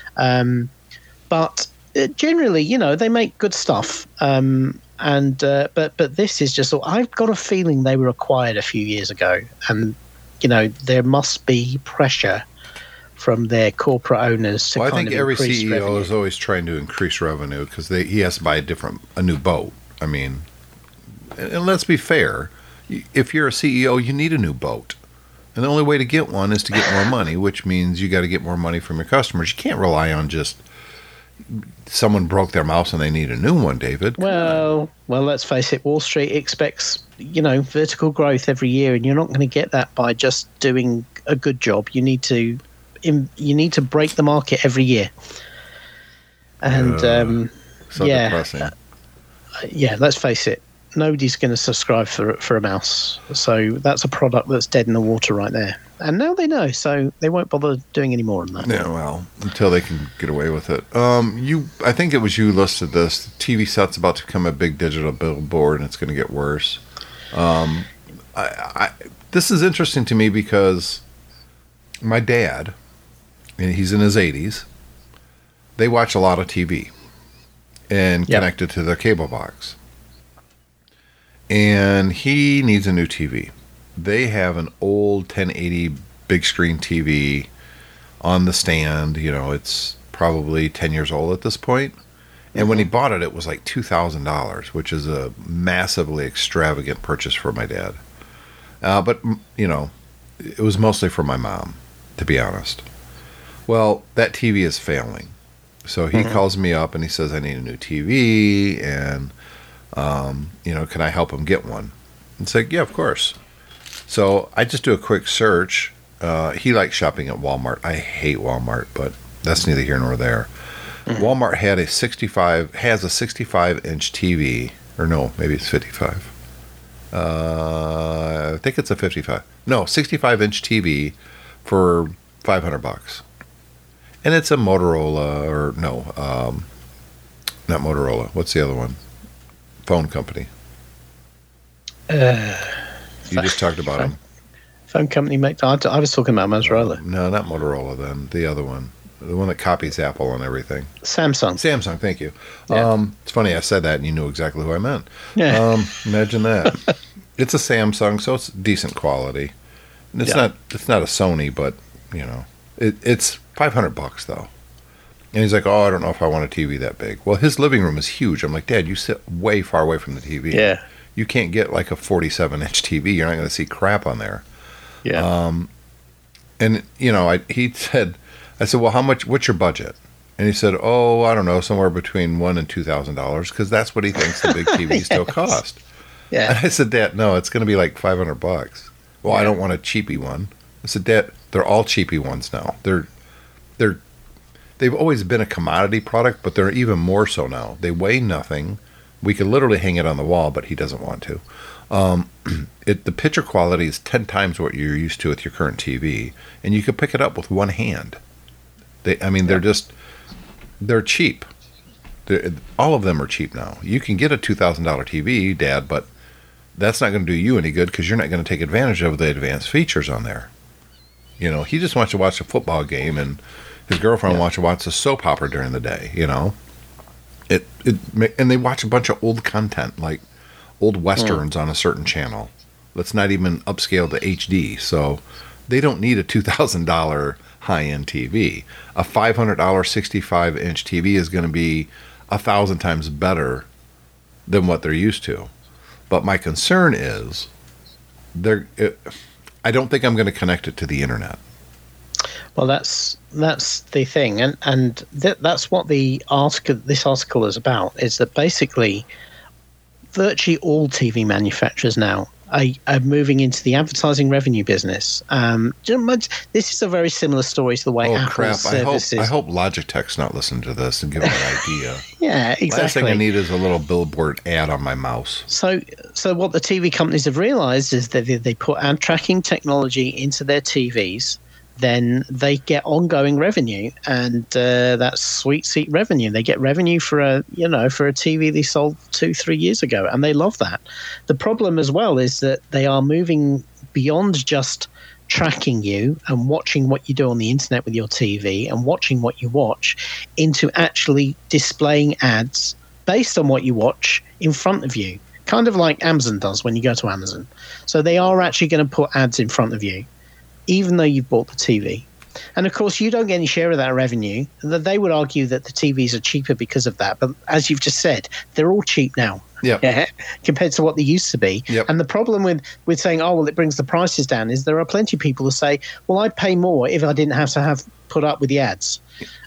Speaker 3: But generally, they make good stuff. But this is just. I've got a feeling they were acquired a few years ago, and there must be pressure from their corporate owners to. Well,
Speaker 2: I think every CEO
Speaker 3: revenue.
Speaker 2: is always trying to increase revenue because he has to buy a new boat. I mean. And let's be fair, if you're a CEO, you need a new boat. And the only way to get one is to get more money, which means you got to get more money from your customers. You can't rely on just someone broke their mouse and they need a new one, David.
Speaker 3: Well, let's face it, Wall Street expects, vertical growth every year, and you're not going to get that by just doing a good job. You need to break the market every year. And
Speaker 2: depressing.
Speaker 3: Let's face it. Nobody's going to subscribe for a mouse. So that's a product that's dead in the water right there. And now they know, so they won't bother doing any more than that.
Speaker 2: Yeah, well, until they can get away with it. I think it was you listed this. The TV set's about to become a big digital billboard, and it's going to get worse. This is interesting to me because my dad, and he's in his 80s, they watch a lot of TV and connected to their cable box. And he needs a new TV. They have an old 1080 big screen TV on the stand. It's probably 10 years old at this point. And when he bought it, it was like $2,000, which is a massively extravagant purchase for my dad. But it was mostly for my mom, to be honest. Well, that TV is failing. So he calls me up and he says, I need a new TV, and can I help him get one? It's like, yeah, of course. So I just do a quick search. He likes shopping at Walmart. I hate Walmart, but that's neither here nor there. Walmart has a 65-inch TV, or no, maybe it's 55. I think it's a 55. No, 65-inch TV for $500. And it's a Motorola, not Motorola. What's the other one? Phone company. You just talked about them.
Speaker 3: Phone company makes. I was talking about Motorola.
Speaker 2: No, not Motorola. Then the other one, the one that copies Apple and everything.
Speaker 3: Samsung.
Speaker 2: Thank you.
Speaker 3: Yeah.
Speaker 2: It's funny I said that and you knew exactly who I meant.
Speaker 3: Yeah.
Speaker 2: Imagine that. It's a Samsung, so it's decent quality. And it's not a Sony, but it's $500 though. And he's like, oh, I don't know if I want a TV that big. Well, his living room is huge. I'm like, Dad, you sit way far away from the TV.
Speaker 3: Yeah.
Speaker 2: You can't get like a 47-inch TV. You're not going to see crap on there.
Speaker 3: Yeah.
Speaker 2: And, he said, I said, well, what's your budget? And he said, oh, I don't know, somewhere between $1,000 and $2,000, because that's what he thinks the big TV still cost.
Speaker 3: Yeah.
Speaker 2: And I said, Dad, no, it's going to be like $500. Well, I don't want a cheapy one. I said, Dad, they're all cheapy ones now. They've always been a commodity product, but they're even more so now. They weigh nothing. We could literally hang it on the wall, but he doesn't want to. The picture quality is 10 times what you're used to with your current TV, and you could pick it up with one hand. They're cheap. All of them are cheap now. You can get a $2,000 TV, Dad, but that's not going to do you any good because you're not going to take advantage of the advanced features on there. You know, he just wants to watch a football game, and his girlfriend wants to watch a soap opera during the day. You know, and they watch a bunch of old content, like old westerns on a certain channel that's not even upscaled to HD. So they don't need a $2,000 high-end TV. A $500 65-inch TV is going to be 1,000 times better than what they're used to. But my concern is, I don't think I'm going to connect it to the internet.
Speaker 3: Well, that's the thing, and that's what this article is about. Is that basically virtually all TV manufacturers now are moving into the advertising revenue business. This is a very similar story to the way Apple's services.
Speaker 2: I hope Logitech's not listening to this and give them an idea.
Speaker 3: Yeah, exactly.
Speaker 2: Last thing I need is a little billboard ad on my mouse.
Speaker 3: So what the TV companies have realized is that if they put ad tracking technology into their TVs, then they get ongoing revenue, and that's sweet revenue. They get revenue for a TV they sold 2-3 years ago, and they love that. The problem as well is that they are moving beyond just tracking you and watching what you do on the internet with your TV and watching what you watch into actually displaying ads based on what you watch in front of you, kind of like Amazon does when you go to Amazon. So they are actually going to put ads in front of you, even though you've bought the TV. And of course, you don't get any share of that revenue. They would argue that the TVs are cheaper because of that. But as you've just said, they're all cheap now.
Speaker 2: Yeah.
Speaker 3: Compared to what they used to be.
Speaker 2: Yep.
Speaker 3: And the problem with saying, oh, well, it brings the prices down is there are plenty of people who say, well, I'd pay more if I didn't have to have put up with the ads.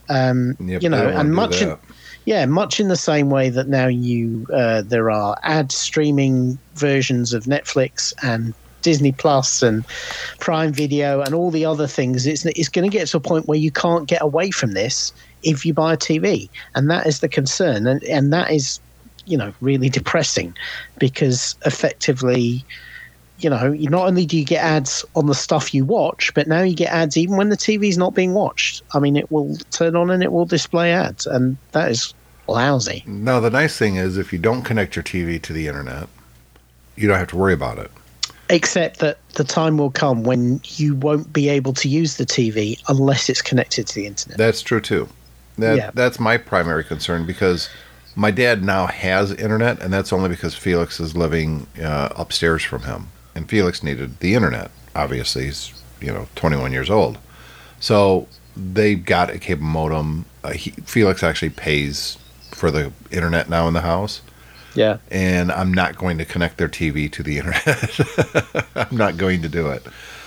Speaker 3: And much in the same way that now there are ad streaming versions of Netflix and Disney Plus and Prime Video and all the other things. It's going to get to a point where you can't get away from this if you buy a TV, and that is the concern, and that is, really depressing, because effectively, not only do you get ads on the stuff you watch, but now you get ads even when the TV is not being watched. I mean, it will turn on and it will display ads, and that is lousy.
Speaker 2: No, the nice thing is if you don't connect your TV to the internet, you don't have to worry about it.
Speaker 3: Except that the time will come when you won't be able to use the TV unless it's connected to the internet.
Speaker 2: That's true, too. That's my primary concern, because my dad now has internet, and that's only because Felix is living upstairs from him. And Felix needed the internet. Obviously, he's 21 years old. So they got a cable modem. Felix actually pays for the internet now in the house.
Speaker 3: Yeah.
Speaker 2: And I'm not going to connect their TV to the internet. I'm not going to do it.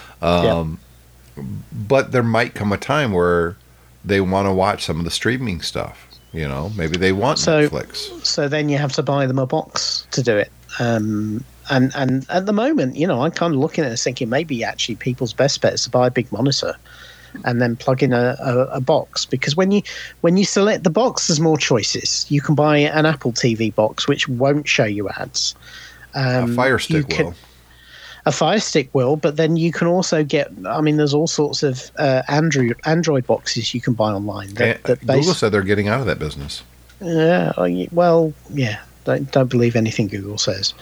Speaker 2: But there might come a time where they want to watch some of the streaming stuff. Maybe they want Netflix. So then you have to buy them a box to do it. And at the moment, I'm kind of looking at this thinking maybe actually people's best bet is to buy a big monitor and then plug in a box, because when you select the box, there's more choices. You can buy an Apple TV box which won't show you ads. A Fire Stick will.
Speaker 3: A Fire Stick will, but then you can also get. I mean, there's all sorts of Android boxes you can buy online.
Speaker 2: Google said they're getting out of that business.
Speaker 3: Yeah. Well, yeah. Don't believe anything Google says.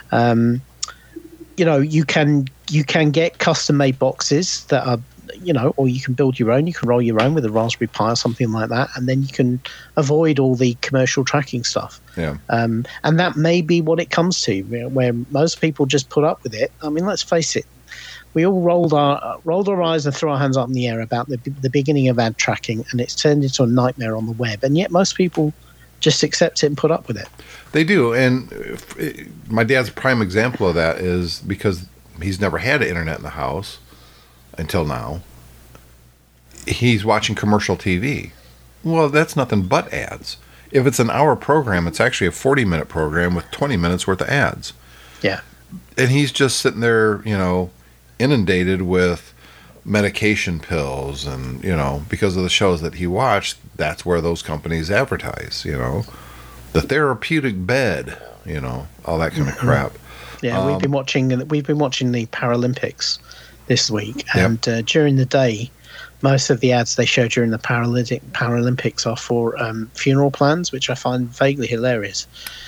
Speaker 3: You can get custom made boxes that are. Or you can build your own. You can roll your own with a Raspberry Pi or something like that, and then you can avoid all the commercial tracking stuff.
Speaker 2: Yeah.
Speaker 3: And that may be what it comes to, where most people just put up with it. I mean, let's face it. We all rolled our eyes and threw our hands up in the air about the beginning of ad tracking, and it's turned into a nightmare on the web. And yet most people just accept it and put up with it.
Speaker 2: They do. And my dad's prime example of that is because he's never had internet in the house until now. He's watching commercial TV. Well, that's nothing but ads. If it's an hour program, it's actually a 40-minute program with 20 minutes worth of ads.
Speaker 3: Yeah.
Speaker 2: And he's just sitting there, inundated with medication pills and, because of the shows that he watched, that's where those companies advertise, the therapeutic bed, all that kind of crap.
Speaker 3: Yeah, we've been watching the Paralympics this week, and during the day, most of the ads they show during the Paralympics are for funeral plans, which I find vaguely hilarious.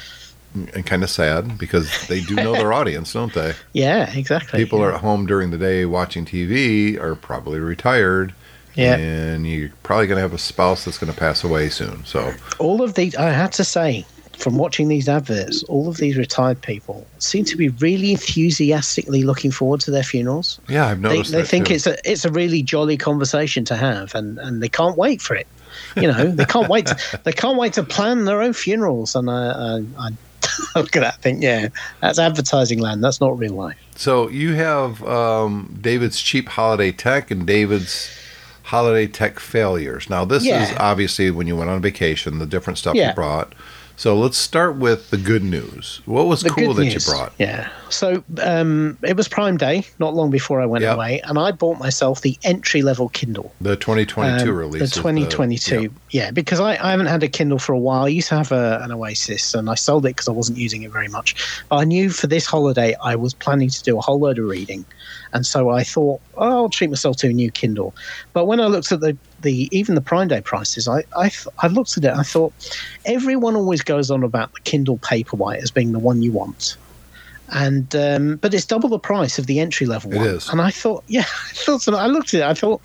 Speaker 2: and kind of sad because they do know their audience, don't they?
Speaker 3: Yeah, exactly.
Speaker 2: People are at home during the day watching TV, are probably retired.
Speaker 3: Yeah.
Speaker 2: And you're probably going to have a spouse that's going to pass away soon. So
Speaker 3: all of these, I had to say, from watching these adverts, all of these retired people seem to be really enthusiastically looking forward to their funerals.
Speaker 2: Yeah, I've noticed
Speaker 3: They
Speaker 2: that
Speaker 3: think
Speaker 2: too.
Speaker 3: it's a really jolly conversation to have, and they can't wait for it. They can't wait. They can't wait to plan their own funerals. And I look at that, and think, yeah, that's advertising land. That's not real life.
Speaker 2: So you have David's cheap holiday tech and David's holiday tech failures. Now, this is obviously when you went on vacation, the different stuff you brought. So let's start with the good news. What was cool that you brought?
Speaker 3: Yeah. So it was Prime Day, not long before I went away, and I bought myself the entry-level Kindle.
Speaker 2: The 2022 release.
Speaker 3: The 2022. Because I haven't had a Kindle for a while. I used to have an Oasis, and I sold it because I wasn't using it very much. But I knew for this holiday I was planning to do a whole load of reading. And so I thought, I'll treat myself to a new Kindle. But when I looked at even the Prime Day prices, I looked at it and I thought, everyone always goes on about the Kindle Paperwhite as being the one you want. And but it's double the price of the entry level one.
Speaker 2: It is.
Speaker 3: And I thought, I looked at it, I thought,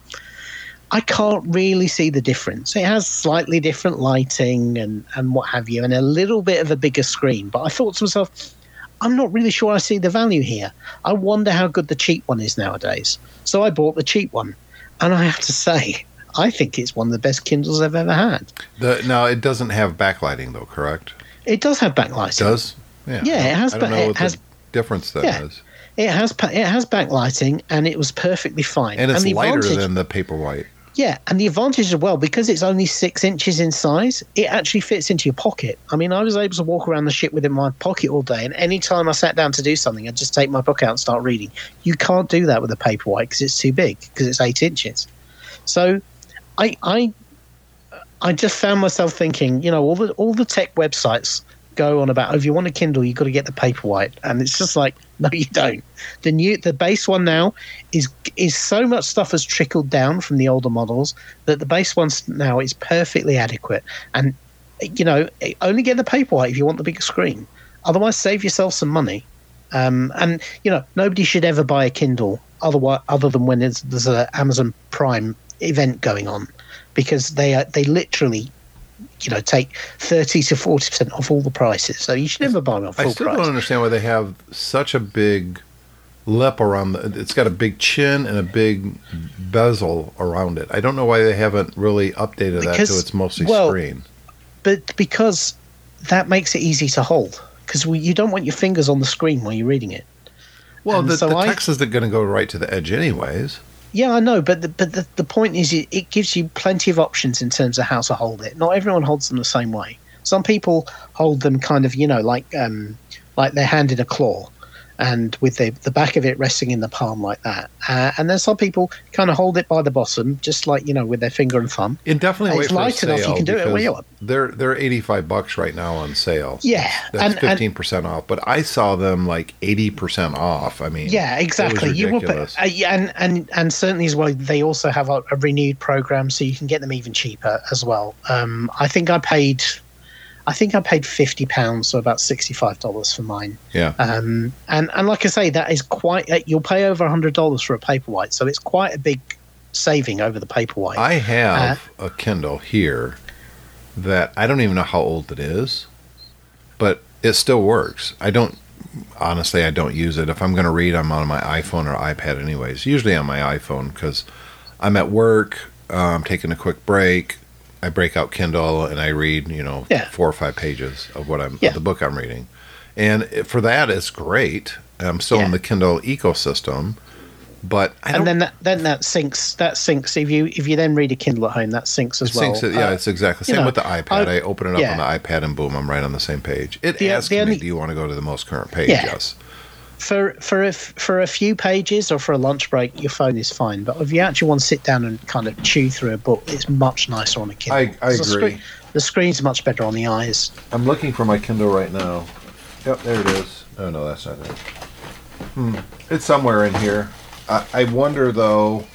Speaker 3: I can't really see the difference. It has slightly different lighting and what have you, and a little bit of a bigger screen. But I thought to myself, I'm not really sure I see the value here. I wonder how good the cheap one is nowadays. So I bought the cheap one. And I have to say, I think it's one of the best Kindles I've ever had.
Speaker 2: Now, it doesn't have backlighting, though, correct?
Speaker 3: It does have backlighting.
Speaker 2: It does? Yeah.
Speaker 3: Yeah, it has.
Speaker 2: I don't know what the difference that is.
Speaker 3: It has backlighting, and it was perfectly fine.
Speaker 2: And it's lighter than the Paperwhite.
Speaker 3: Yeah, and the advantage as well, because it's only 6 inches in size, it actually fits into your pocket. I mean, I was able to walk around the ship with it in my pocket all day, and any time I sat down to do something, I'd just take my book out and start reading. You can't do that with a Paperwhite because it's too big, because it's 8 inches. So I just found myself thinking, all the tech websites go on about, if you want a Kindle, you've got to get the Paperwhite, and it's just like, no, you don't. The base one now is so much stuff has trickled down from the older models that the base one now is perfectly adequate. And only get the Paperwhite if you want the bigger screen. Otherwise, save yourself some money. And nobody should ever buy a Kindle other than when there's an Amazon Prime event going on, because they literally take 30 to 40% off all the prices. So you should never buy them on full price.
Speaker 2: I still don't understand why they have such a big lip around it's got a big chin and a big bezel around it. I don't know why they haven't really updated that to it's mostly screen.
Speaker 3: But because that makes it easy to hold, because you don't want your fingers on the screen while you're reading it.
Speaker 2: Well, the text isn't going to go right to the edge anyways.
Speaker 3: Yeah, I know, but the point is it gives you plenty of options in terms of how to hold it. Not everyone holds them the same way. Some people hold them kind of, like they're hand in a claw, and with the back of it resting in the palm like that. And then some people kind of hold it by the bottom, just like, with their finger and thumb.
Speaker 2: And definitely wait for a sale.
Speaker 3: It's light enough, you can do it where you want.
Speaker 2: They're $85 right now on sale.
Speaker 3: Yeah.
Speaker 2: That's 15% off. But I saw them like 80% off. I mean,
Speaker 3: yeah, exactly.
Speaker 2: It was ridiculous.
Speaker 3: And certainly as well, they also have a renewed program, so you can get them even cheaper as well. I think I paid £50, so about $65 for mine.
Speaker 2: Yeah.
Speaker 3: And like I say, that is quite. You'll pay over $100 for a Paperwhite, so it's quite a big saving over the Paperwhite.
Speaker 2: I have a Kindle here that I don't even know how old it is, but it still works. I don't use it. If I'm going to read, I'm on my iPhone or iPad anyways. Usually on my iPhone because I'm at work, I'm taking a quick break. I break out Kindle and I read, 4 or 5 pages of the book I'm reading. And for that, it's great. I'm still in the Kindle ecosystem, but then
Speaker 3: that syncs. That syncs. If you then read a Kindle at home, that syncs as well.
Speaker 2: It's exactly the same with the iPad. I open it up on the iPad and boom, I'm right on the same page. It asks me, do you want to go to the most current page?
Speaker 3: Yeah.
Speaker 2: Yes.
Speaker 3: For a few pages or for a lunch break, your phone is fine. But if you actually want to sit down and kind of chew through a book, it's much nicer on a Kindle.
Speaker 2: I agree.
Speaker 3: The screen's much better on the eyes.
Speaker 2: I'm looking for my Kindle right now. Yep, there it is. Oh, no, that's not it. It's somewhere in here. I wonder, though,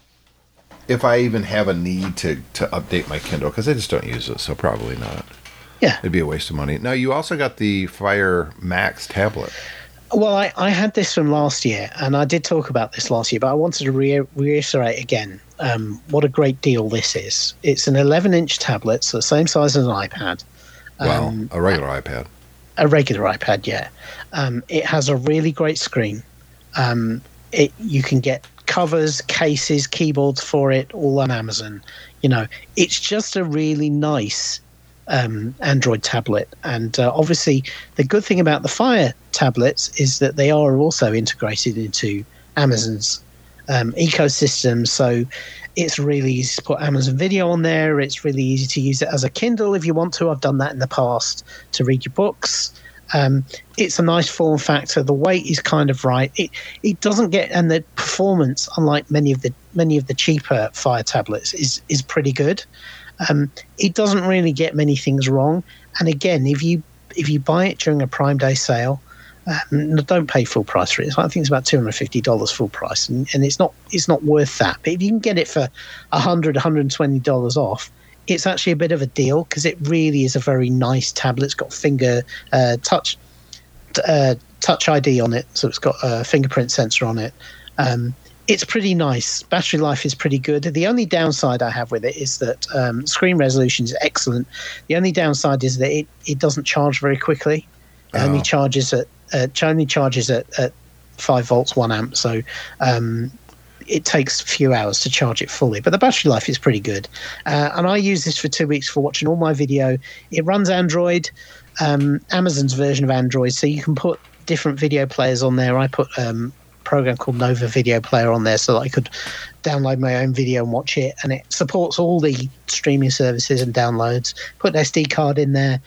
Speaker 2: if I even have a need to update my Kindle, because I just don't use it, so probably not.
Speaker 3: Yeah.
Speaker 2: It'd be a waste of money. Now, you also got the Fire Max tablet.
Speaker 3: Well, I had this from last year, and I did talk about this last year, but I wanted to reiterate again what a great deal this is. It's an 11-inch tablet, so the same size as an iPad.
Speaker 2: Well, a regular iPad.
Speaker 3: A regular iPad, yeah. It has a really great screen. You can get covers, cases, keyboards for it, all on Amazon. It's just a really nice Android tablet. And obviously, the good thing about the Fire tablets is that they are also integrated into Amazon's ecosystem. So it's really easy to put Amazon Video on there. It's really easy to use it as a Kindle if you want to. I've done that in the past to read your books. It's a nice form factor. The weight is kind of right. It doesn't get, and the performance, unlike many of the cheaper Fire tablets, is pretty good. It doesn't really get many things wrong. And again, if you buy it during a Prime Day sale, don't pay full price for it. I think it's about $250 full price, and it's not worth that. But if you can get it for $120 off, it's actually a bit of a deal because it really is a very nice tablet. It's got finger touch ID on it, so it's got a fingerprint sensor on it. It's pretty nice. Battery life is pretty good. The only downside I have with it is that screen resolution is excellent. The only downside is that it doesn't charge very quickly. It only charges at 5 volts, 1 amp. So it takes a few hours to charge it fully. But the battery life is pretty good. And I use this for 2 weeks for watching all my video. It runs Android, Amazon's version of Android, so you can put different video players on there. I put program called Nova Video Player on there so that I could download my own video and watch it, and it supports all the streaming services and downloads. Put an SD card in there.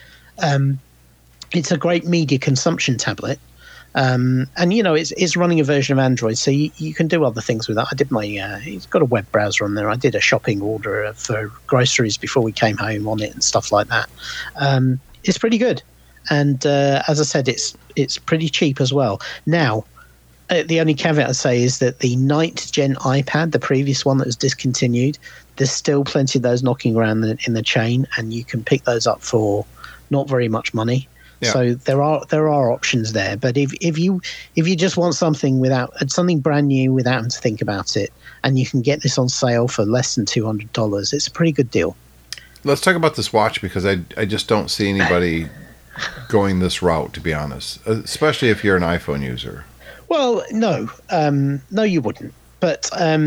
Speaker 3: It's a great media consumption tablet, and it's running a version of Android, so you can do other things with that. I did it's got a web browser on there. I did a shopping order for groceries before we came home on it and stuff like that. It's pretty good, and as I said, it's pretty cheap as well. Now, the only caveat I'd say is that the 9th gen iPad, the previous one that was discontinued, there's still plenty of those knocking around in the chain, and you can pick those up for not very much money. Yeah. So there are options there. But if you just want something brand new without having to think about it, and you can get this on sale for less than $200, it's a pretty good deal.
Speaker 2: Let's talk about this watch, because I just don't see anybody going this route, to be honest, especially if you're an iPhone user.
Speaker 3: Well, no, you wouldn't. But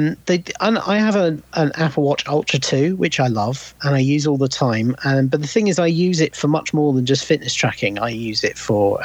Speaker 3: I have an Apple Watch Ultra 2, which I love and I use all the time. But the thing is, I use it for much more than just fitness tracking. I use it for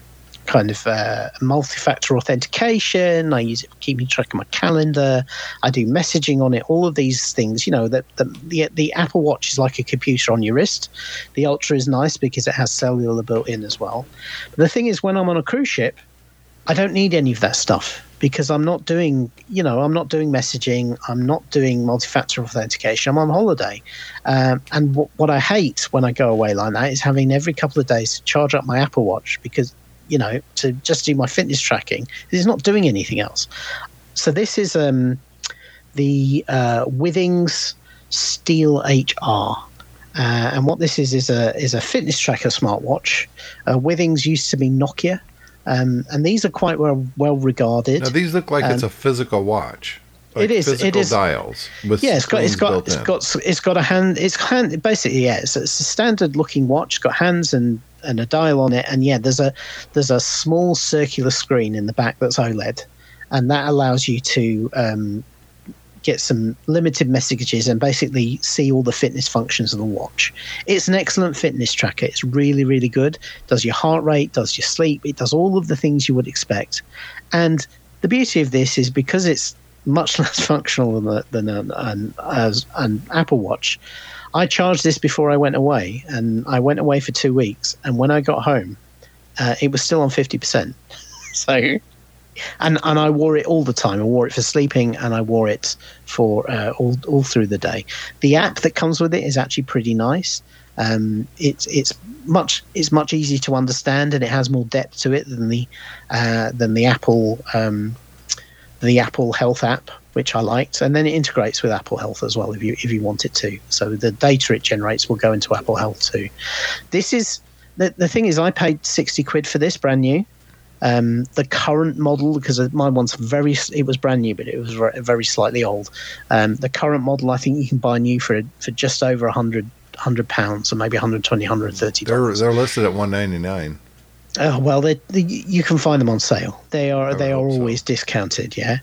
Speaker 3: multi-factor authentication. I use it for keeping track of my calendar. I do messaging on it. All of these things. The Apple Watch is like a computer on your wrist. The Ultra is nice because it has cellular built in as well. But the thing is, when I'm on a cruise ship, I don't need any of that stuff because I'm not doing messaging. I'm not doing multi-factor authentication. I'm on holiday. And what I hate when I go away like that is having every couple of days to charge up my Apple Watch because, to just do my fitness tracking. It's not doing anything else. So this is the Withings Steel HR. And what this is a fitness tracker smartwatch. Withings used to be Nokia. And these are quite well regarded.
Speaker 2: Now these look like it's a physical watch. Like
Speaker 3: it is.
Speaker 2: Physical dials with it's got a hand. It's basically it's a standard looking watch. It's got hands and a dial on it. And there's a small circular screen in the back that's OLED, and that allows you to get some limited messages and basically see all the fitness functions of the watch. It's an excellent fitness tracker. It's really, really good. It does your heart rate, does your sleep. It does all of the things you would expect. And the beauty of this is because it's much less functional than an Apple Watch. I charged this before I went away, and I went away for 2 weeks. And when I got home, it was still on 50%. So... And I wore it all the time. I wore it for sleeping, and I wore it for all through the day. The app that comes with it is actually pretty nice. It's much easier to understand, and it has more depth to it than the Apple Health app.
Speaker 3: which I liked, and then it integrates with Apple Health as well if you want it to. So the data it generates will go into Apple Health too. This is the thing is, I paid £60 for this brand new. The current model, because my one's it was brand new, but it was very slightly old. The current model, I think you can buy new for just over £100, or maybe 120, 130.
Speaker 2: They're listed at $199.
Speaker 3: Oh well, you can find them on sale. They are always discounted. Yeah,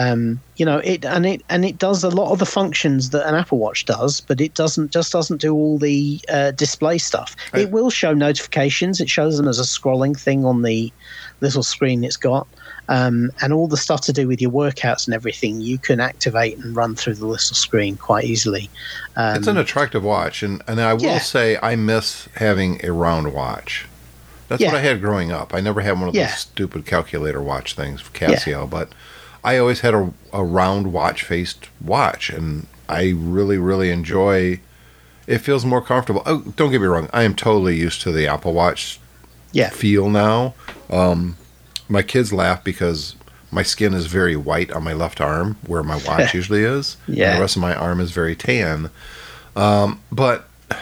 Speaker 3: it does a lot of the functions that an Apple Watch does, but it doesn't do all the display stuff. It will show notifications. It shows them as a scrolling thing on the little screen it's got, and all the stuff to do with your workouts and everything you can activate and run through the little screen quite easily.
Speaker 2: It's an attractive watch, and I will say I miss having a round watch. That's what I had growing up. I never had one of those stupid calculator watch things, Casio, but I always had a round watch-faced watch, and I really, really enjoy. It feels more comfortable. Oh, don't get me wrong. I am totally used to the Apple Watch feel now. My kids laugh because my skin is very white on my left arm, where my watch usually is. And the rest of my arm is very tan. But,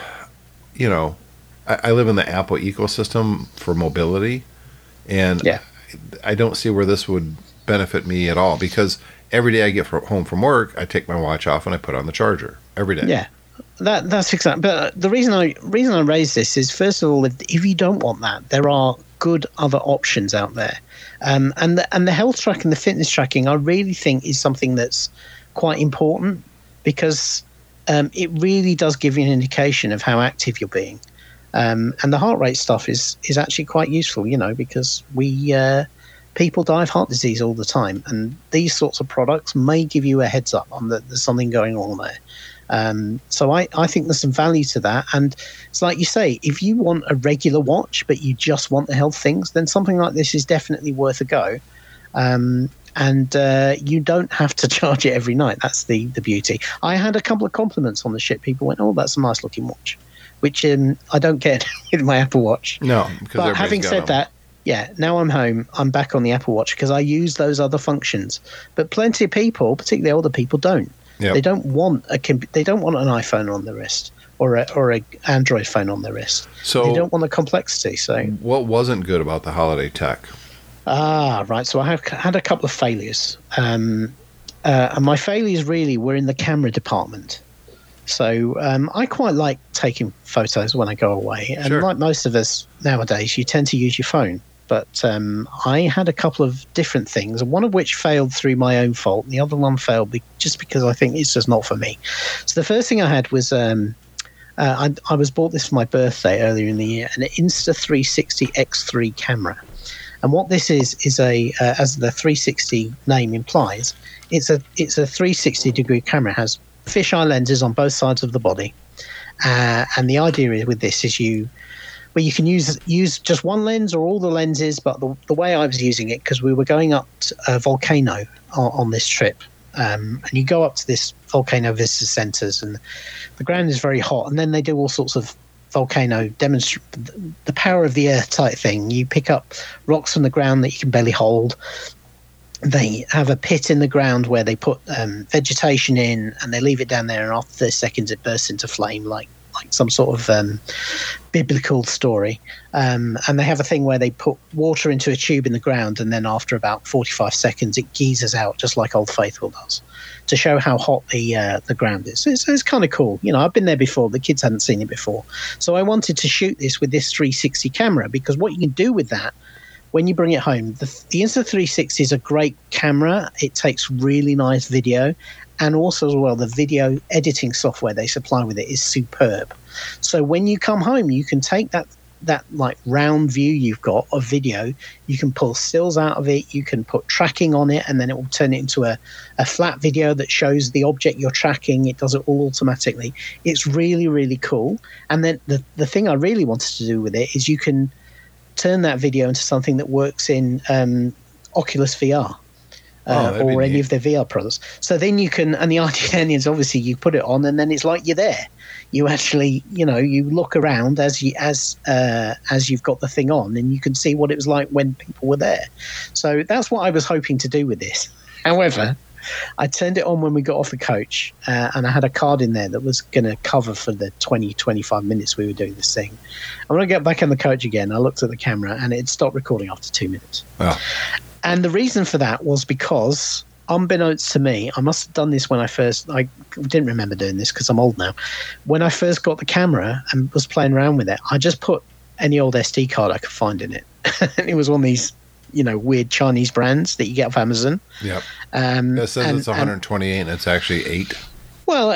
Speaker 2: I live in the Apple ecosystem for mobility, and I don't see where this would benefit me at all, because every day I get home from work, I take my watch off and I put on the charger every day. Yeah,
Speaker 3: that's exactly. But the reason I raise this is, first of all, if you don't want that, there are good other options out there, and the health tracking, the fitness tracking, I really think is something that's quite important, because it really does give you an indication of how active you're being. And the heart rate stuff is actually quite useful, because people die of heart disease all the time, and these sorts of products may give you a heads up on that there's something going on there. So I think there's some value to that, and it's like you say, if you want a regular watch but you just want the health things, then something like this is definitely worth a go. And you don't have to charge it every night. That's the beauty. I had a couple of compliments on the ship. People went, "Oh, that's a nice looking watch," which I don't get with my Apple Watch.
Speaker 2: No, because
Speaker 3: but having said that, now I'm home. I'm back on the Apple Watch because I use those other functions. But plenty of people, particularly older people, don't. Yep. They don't want an iPhone on their wrist or a Android phone on their wrist. So they don't want the complexity. So
Speaker 2: what wasn't good about the holiday tech?
Speaker 3: Right. So I have had a couple of failures, and my failures really were in the camera department. So I quite like taking photos when I go away. And like most of us nowadays, you tend to use your phone. But I had a couple of different things, one of which failed through my own fault. And the other one failed just because I think it's just not for me. So the first thing I had was I was bought this for my birthday earlier in the year, an Insta360 X3 camera. And what this is as the 360 name implies, it's a 360-degree camera. It has fisheye lenses on both sides of the body, and the idea with this is you can use just one lens or all the lenses. But the way I was using it, because we were going up a volcano on this trip, and you go up to this volcano visitor centres, and the ground is very hot, and then they do all sorts of volcano demonstrate the power of the earth type thing. You pick up rocks from the ground that you can barely hold. They have a pit in the ground where they put vegetation in, and they leave it down there, and after 30 seconds it bursts into flame like some sort of biblical story. And they have a thing where they put water into a tube in the ground, and then after about 45 seconds it geysers out just like Old Faithful does, to show how hot the ground is. So it's kind of cool. I've been there before. The kids hadn't seen it before. So I wanted to shoot this with this 360 camera, because what you can do with that, when you bring it home, the Insta360 is a great camera. It takes really nice video, and also as well, the video editing software they supply with it is superb. So when you come home, you can take that like round view you've got of video, you can pull stills out of it, you can put tracking on it, and then it will turn it into a flat video that shows the object you're tracking. It does it all automatically. It's really, really cool. And then the thing I really wanted to do with it is you can turn that video into something that works in Oculus VR or any of their VR products. So then you can, and the idea then is obviously you put it on and then it's like you're there. You actually, you look around as you've got the thing on, and you can see what it was like when people were there. So that's what I was hoping to do with this. However, I turned it on when we got off the coach, and I had a card in there that was going to cover for the 20-25 minutes we were doing this thing. And when I got back on the coach again, I looked at the camera and it had stopped recording after 2 minutes.
Speaker 2: Oh.
Speaker 3: And the reason for that was because, unbeknownst to me, I must have done this when I didn't remember doing this because I'm old now. When I first got the camera and was playing around with it, I just put any old SD card I could find in it. And it was one of these, weird Chinese brands that you get off Amazon.
Speaker 2: Yep. It says it's 128 and it's actually 8.
Speaker 3: Well,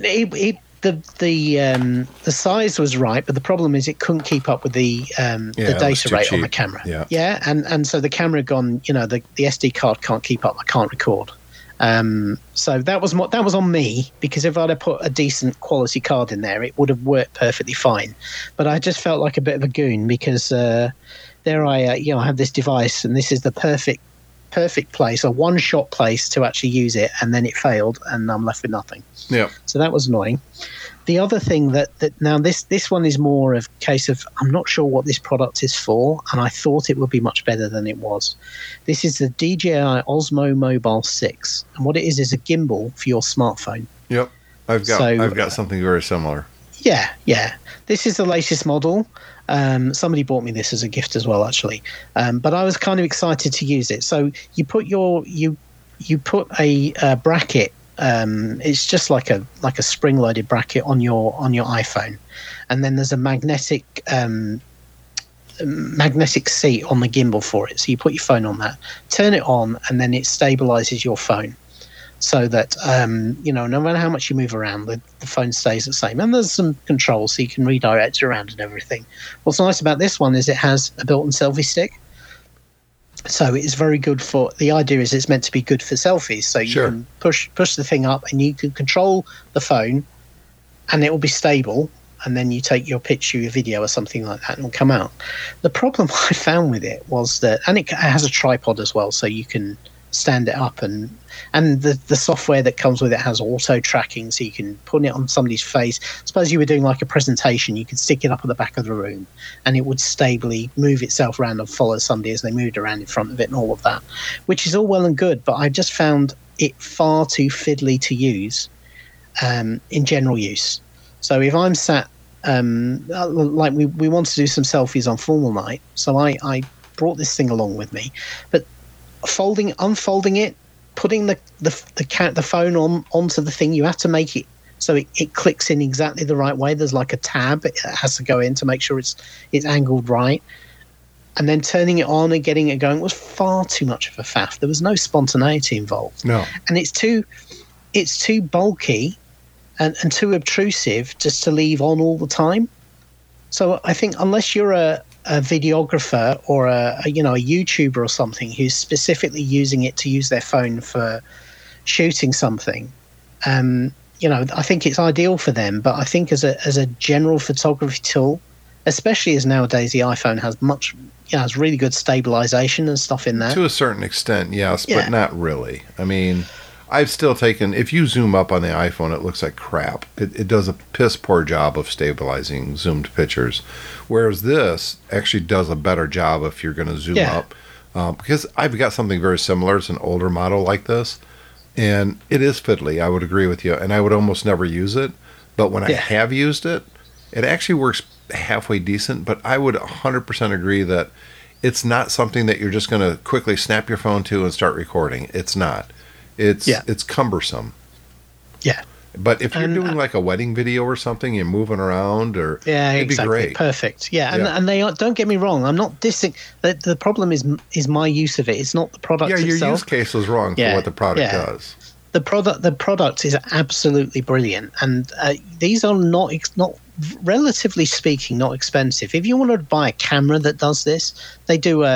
Speaker 3: the size was right, but the problem is it couldn't keep up with the data rate on the camera. Yeah, and so the camera had gone. The SD card can't keep up. I can't record. So that was on me, because if I'd have put a decent quality card in there, it would have worked perfectly fine. But I just felt like a bit of a goon because there I have this device, and this is the perfect place, a one-shot place to actually use it, and then it failed, and I'm left with nothing.
Speaker 2: Yeah.
Speaker 3: So that was annoying. The other thing that now this one is more of a case of I'm not sure what this product is for, and I thought it would be much better than it was. This is the DJI Osmo Mobile 6, and what it is a gimbal for your smartphone.
Speaker 2: Yep. I've got something very similar.
Speaker 3: Yeah. This is the latest model. Somebody bought me this as a gift as well, actually. But I was kind of excited to use it. So you put you put a bracket. It's just like a spring-loaded bracket on your iPhone, and then there's a magnetic seat on the gimbal for it. So you put your phone on that, turn it on, and then it stabilizes your phone. So that no matter how much you move around, the phone stays the same. And there's some controls, so you can redirect it around and everything. What's nice about this one is it has a built-in selfie stick. So it's very good for. The idea is it's meant to be good for selfies. So you can push the thing up, and you can control the phone, and it will be stable. And then you take your picture, your video, or something like that, and it'll come out. The problem I found with it was that, and it has a tripod as well, so you can stand it up, and the software that comes with it has auto tracking, so you can put it on somebody's face. Suppose you were doing like a presentation, you could stick it up at the back of the room and it would stably move itself around and follow somebody as they moved around in front of it and all of that, which is all well and good, but I just found it far too fiddly to use in general use. So if I'm sat like we want to do some selfies on formal night, so I brought this thing along with me, but unfolding it, putting the phone onto the thing, you have to make it so it clicks in exactly the right way. There's like a tab it has to go in to make sure it's angled right, and then turning it on and getting it going was far too much of a faff. There was no spontaneity involved. No, and it's too bulky and too obtrusive just to leave on all the time. So I think unless you're a videographer or a YouTuber or something who's specifically using it to use their phone for shooting something, I think it's ideal for them. But I think as a general photography tool, especially as nowadays the iPhone has has really good stabilization and stuff in there.
Speaker 2: To a certain extent, yes, but not really. I mean, I've still taken, if you zoom up on the iPhone, it looks like crap. It does a piss poor job of stabilizing zoomed pictures, whereas this actually does a better job if you're going to zoom up. Because I've got something very similar. It's an older model like this, and it is fiddly. I would agree with you, and I would almost never use it. But when I have used it, it actually works halfway decent. But I would 100% agree that it's not something that you're just going to quickly snap your phone to and start recording. It's not. It's cumbersome.
Speaker 3: Yeah.
Speaker 2: But if you're doing like a wedding video or something, you're moving around, or it'd be great.
Speaker 3: Perfect. Yeah, and they are, don't get me wrong. I'm not dissing. The problem is my use of it. It's not the product itself.
Speaker 2: Yeah, your use case was wrong for what the product does.
Speaker 3: The product is absolutely brilliant, and these are not relatively speaking not expensive. If you want to buy a camera that does this, they do.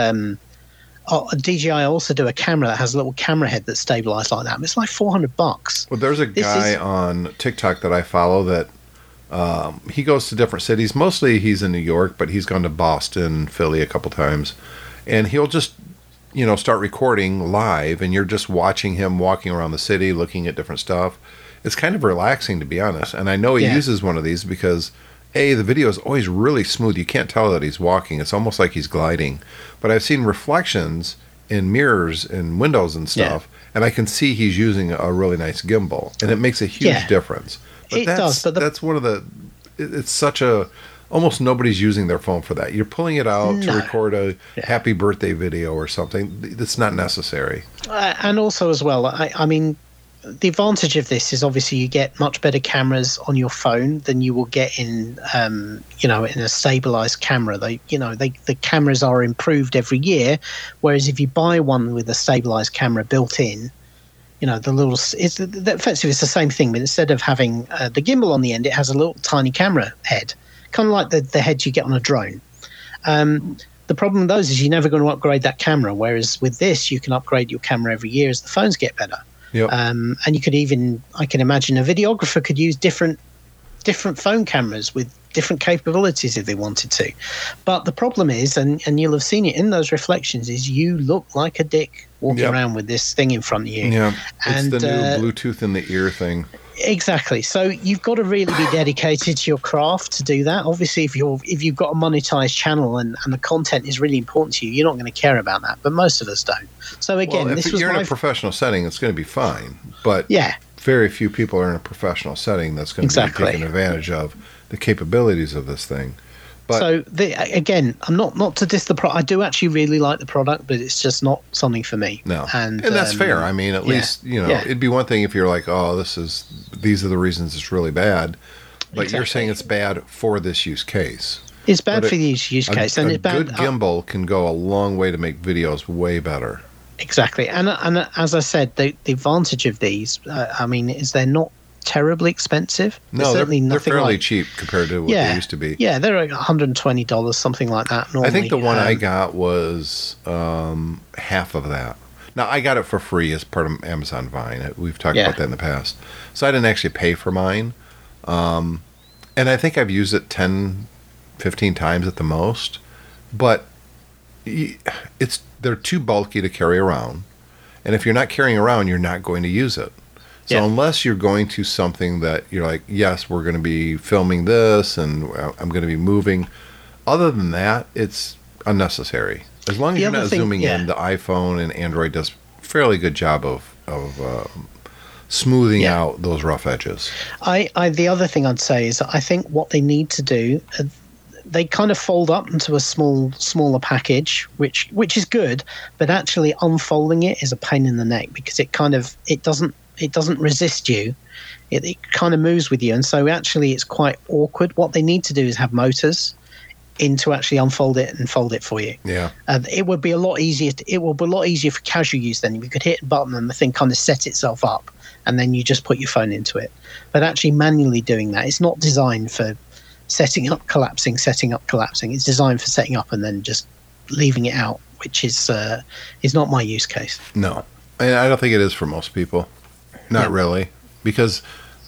Speaker 3: DJI also do a camera that has a little camera head that's stabilized like that. It's like $400.
Speaker 2: Well, there's a guy on TikTok that I follow that he goes to different cities. Mostly he's in New York, but he's gone to Boston, Philly a couple times. And he'll just, start recording live, and you're just watching him walking around the city, looking at different stuff. It's kind of relaxing, to be honest. And I know he uses one of these because the video is always really smooth. You can't tell that he's walking. It's almost like he's gliding. But I've seen reflections in mirrors and windows and stuff, and I can see he's using a really nice gimbal, and it makes a huge difference. But
Speaker 3: it does, but
Speaker 2: that's one of the. It's such a. Almost nobody's using their phone for that. You're pulling it out to record a happy birthday video or something. That's not necessary.
Speaker 3: And also as well, I mean, the advantage of this is obviously you get much better cameras on your phone than you will get in, in a stabilized camera. The cameras are improved every year, whereas if you buy one with a stabilized camera built in, effectively it's the same thing, but instead of having the gimbal on the end, it has a little tiny camera head, kind of like the head you get on a drone. The problem with those is you're never going to upgrade that camera, whereas with this, you can upgrade your camera every year as the phones get better.
Speaker 2: Yep.
Speaker 3: And you could I can imagine a videographer could use different phone cameras with different capabilities if they wanted to. But the problem is, and you'll have seen it in those reflections, is you look like a dick walking around with this thing in front of you.
Speaker 2: Yeah, it's the new Bluetooth in the ear thing.
Speaker 3: Exactly. So you've got to really be dedicated to your craft to do that. Obviously, if you've got a monetized channel and the content is really important to you, you're not going to care about that. But most of us don't. So again,
Speaker 2: if you're in a professional setting, it's going to be fine. But very few people are in a professional setting that's going to be taking advantage of the capabilities of this thing. But
Speaker 3: so again, I'm not to diss the product. I do actually really like the product, but it's just not something for me.
Speaker 2: No, and that's fair. I mean, at least it'd be one thing if you're like, oh, these are the reasons it's really bad, but you're saying it's bad for this use case.
Speaker 3: It's bad for the use case, and it's bad.
Speaker 2: A good gimbal can go a long way to make videos way better.
Speaker 3: Exactly, and as I said, the advantage of these, is they're not terribly expensive.
Speaker 2: No, they're fairly cheap compared to what they used to be.
Speaker 3: Yeah, they're like $120, something like that. Normally.
Speaker 2: I think the one I got was half of that. Now, I got it for free as part of Amazon Vine. We've talked about that in the past. So I didn't actually pay for mine. And I think I've used it 10, 15 times at the most. But they're too bulky to carry around. And if you're not carrying around, you're not going to use it. So unless you're going to something that you're like, yes, we're going to be filming this and I'm going to be moving. Other than that, it's unnecessary. As long as you're not zooming in, the iPhone and Android does a fairly good job of smoothing out those rough edges.
Speaker 3: The other thing I'd say is I think what they need to do, they kind of fold up into a smaller package, which is good, but actually unfolding it is a pain in the neck because it doesn't resist you. It kind of moves with you, and so actually it's quite awkward. What they need to do is have motors in to actually unfold it and fold it for you.
Speaker 2: Yeah,
Speaker 3: it would be a lot easier. It will be a lot easier for casual use. Then you could hit a button and the thing kind of set itself up, and then you just put your phone into it. But actually manually doing that, it's not designed for setting up, collapsing, setting up, collapsing. It's designed for setting up and then just leaving it out, which is not my use case.
Speaker 2: No, I don't think it is for most people. Not really, because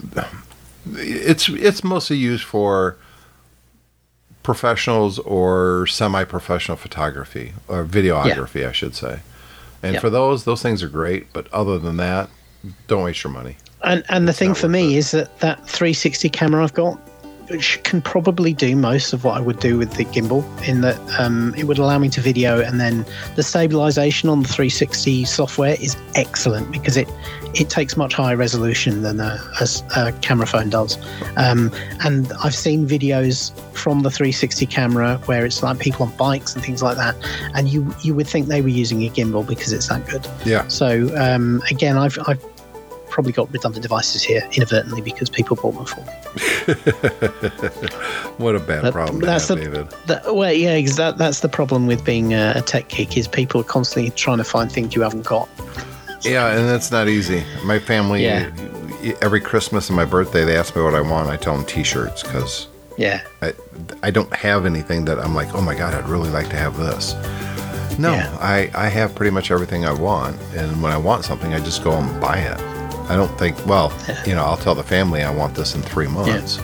Speaker 2: it's mostly used for professionals or semi-professional photography or videography, I should say. And for those things are great, but other than that, don't waste your money.
Speaker 3: And the thing for me is that 360 camera I've got, which can probably do most of what I would do with the gimbal, in that it would allow me to video, and then the stabilization on the 360 software is excellent because it takes much higher resolution than a camera phone does. And I've seen videos from the 360 camera where it's like people on bikes and things like that, and you would think they were using a gimbal because it's that good.
Speaker 2: Yeah.
Speaker 3: So again, I've probably got redundant devices here inadvertently because people bought them for me.
Speaker 2: What a bad problem to have, David.
Speaker 3: That's the problem with being a tech geek, is people are constantly trying to find things you haven't got.
Speaker 2: Yeah, and that's not easy. My family, every Christmas and my birthday, they ask me what I want. I tell them T-shirts because I don't have anything that I'm like, oh my God, I'd really like to have this. No, I have pretty much everything I want, and when I want something, I just go and buy it. I don't think, I'll tell the family I want this in 3 months.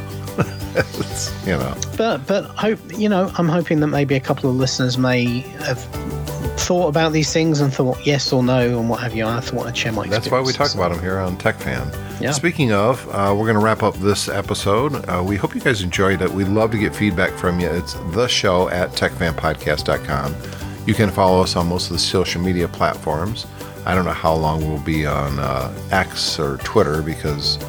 Speaker 3: But I'm hoping that maybe a couple of listeners may have thought about these things and thought yes or no and what have you. I thought I'd share my experience.
Speaker 2: That's why we talk about them here on TechFan.
Speaker 3: Yeah.
Speaker 2: Speaking of, we're going to wrap up this episode. We hope you guys enjoyed it. We'd love to get feedback from you. It's the show at techfanpodcast.com. You can follow us on most of the social media platforms. I don't know how long we'll be on X or Twitter because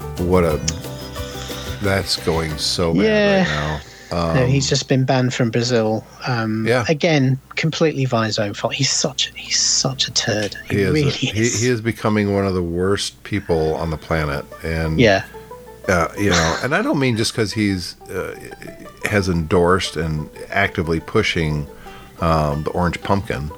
Speaker 2: that's going so bad right now.
Speaker 3: No, he's just been banned from Brazil.
Speaker 2: Yeah.
Speaker 3: Again, completely via his own fault. He's such a turd. He really is.
Speaker 2: He is becoming one of the worst people on the planet. And
Speaker 3: yeah.
Speaker 2: And I don't mean just because he's has endorsed and actively pushing the orange pumpkin.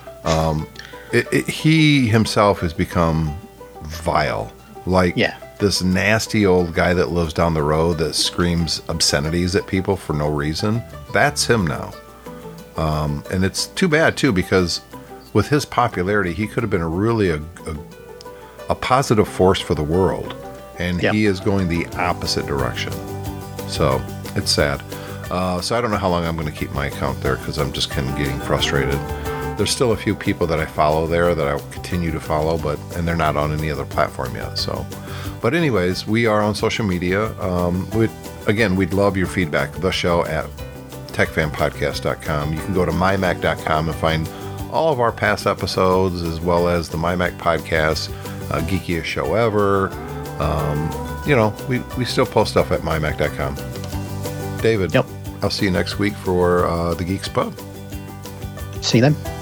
Speaker 2: He himself has become vile. This nasty old guy that lives down the road that screams obscenities at people for no reason. That's him now. And it's too bad, too, because with his popularity, he could have been a positive force for the world. And he is going the opposite direction. So it's sad. So I don't know how long I'm going to keep my account there because I'm just kind of getting frustrated. There's still a few people that I follow there that I continue to follow, and they're not on any other platform yet. But anyways, we are on social media. We'd love your feedback. The show at techfanpodcast.com. You can go to mymac.com and find all of our past episodes as well as the MyMac podcast, Geekiest Show Ever. We still post stuff at mymac.com. David, I'll see you next week for the Geeks Pub.
Speaker 3: See you then.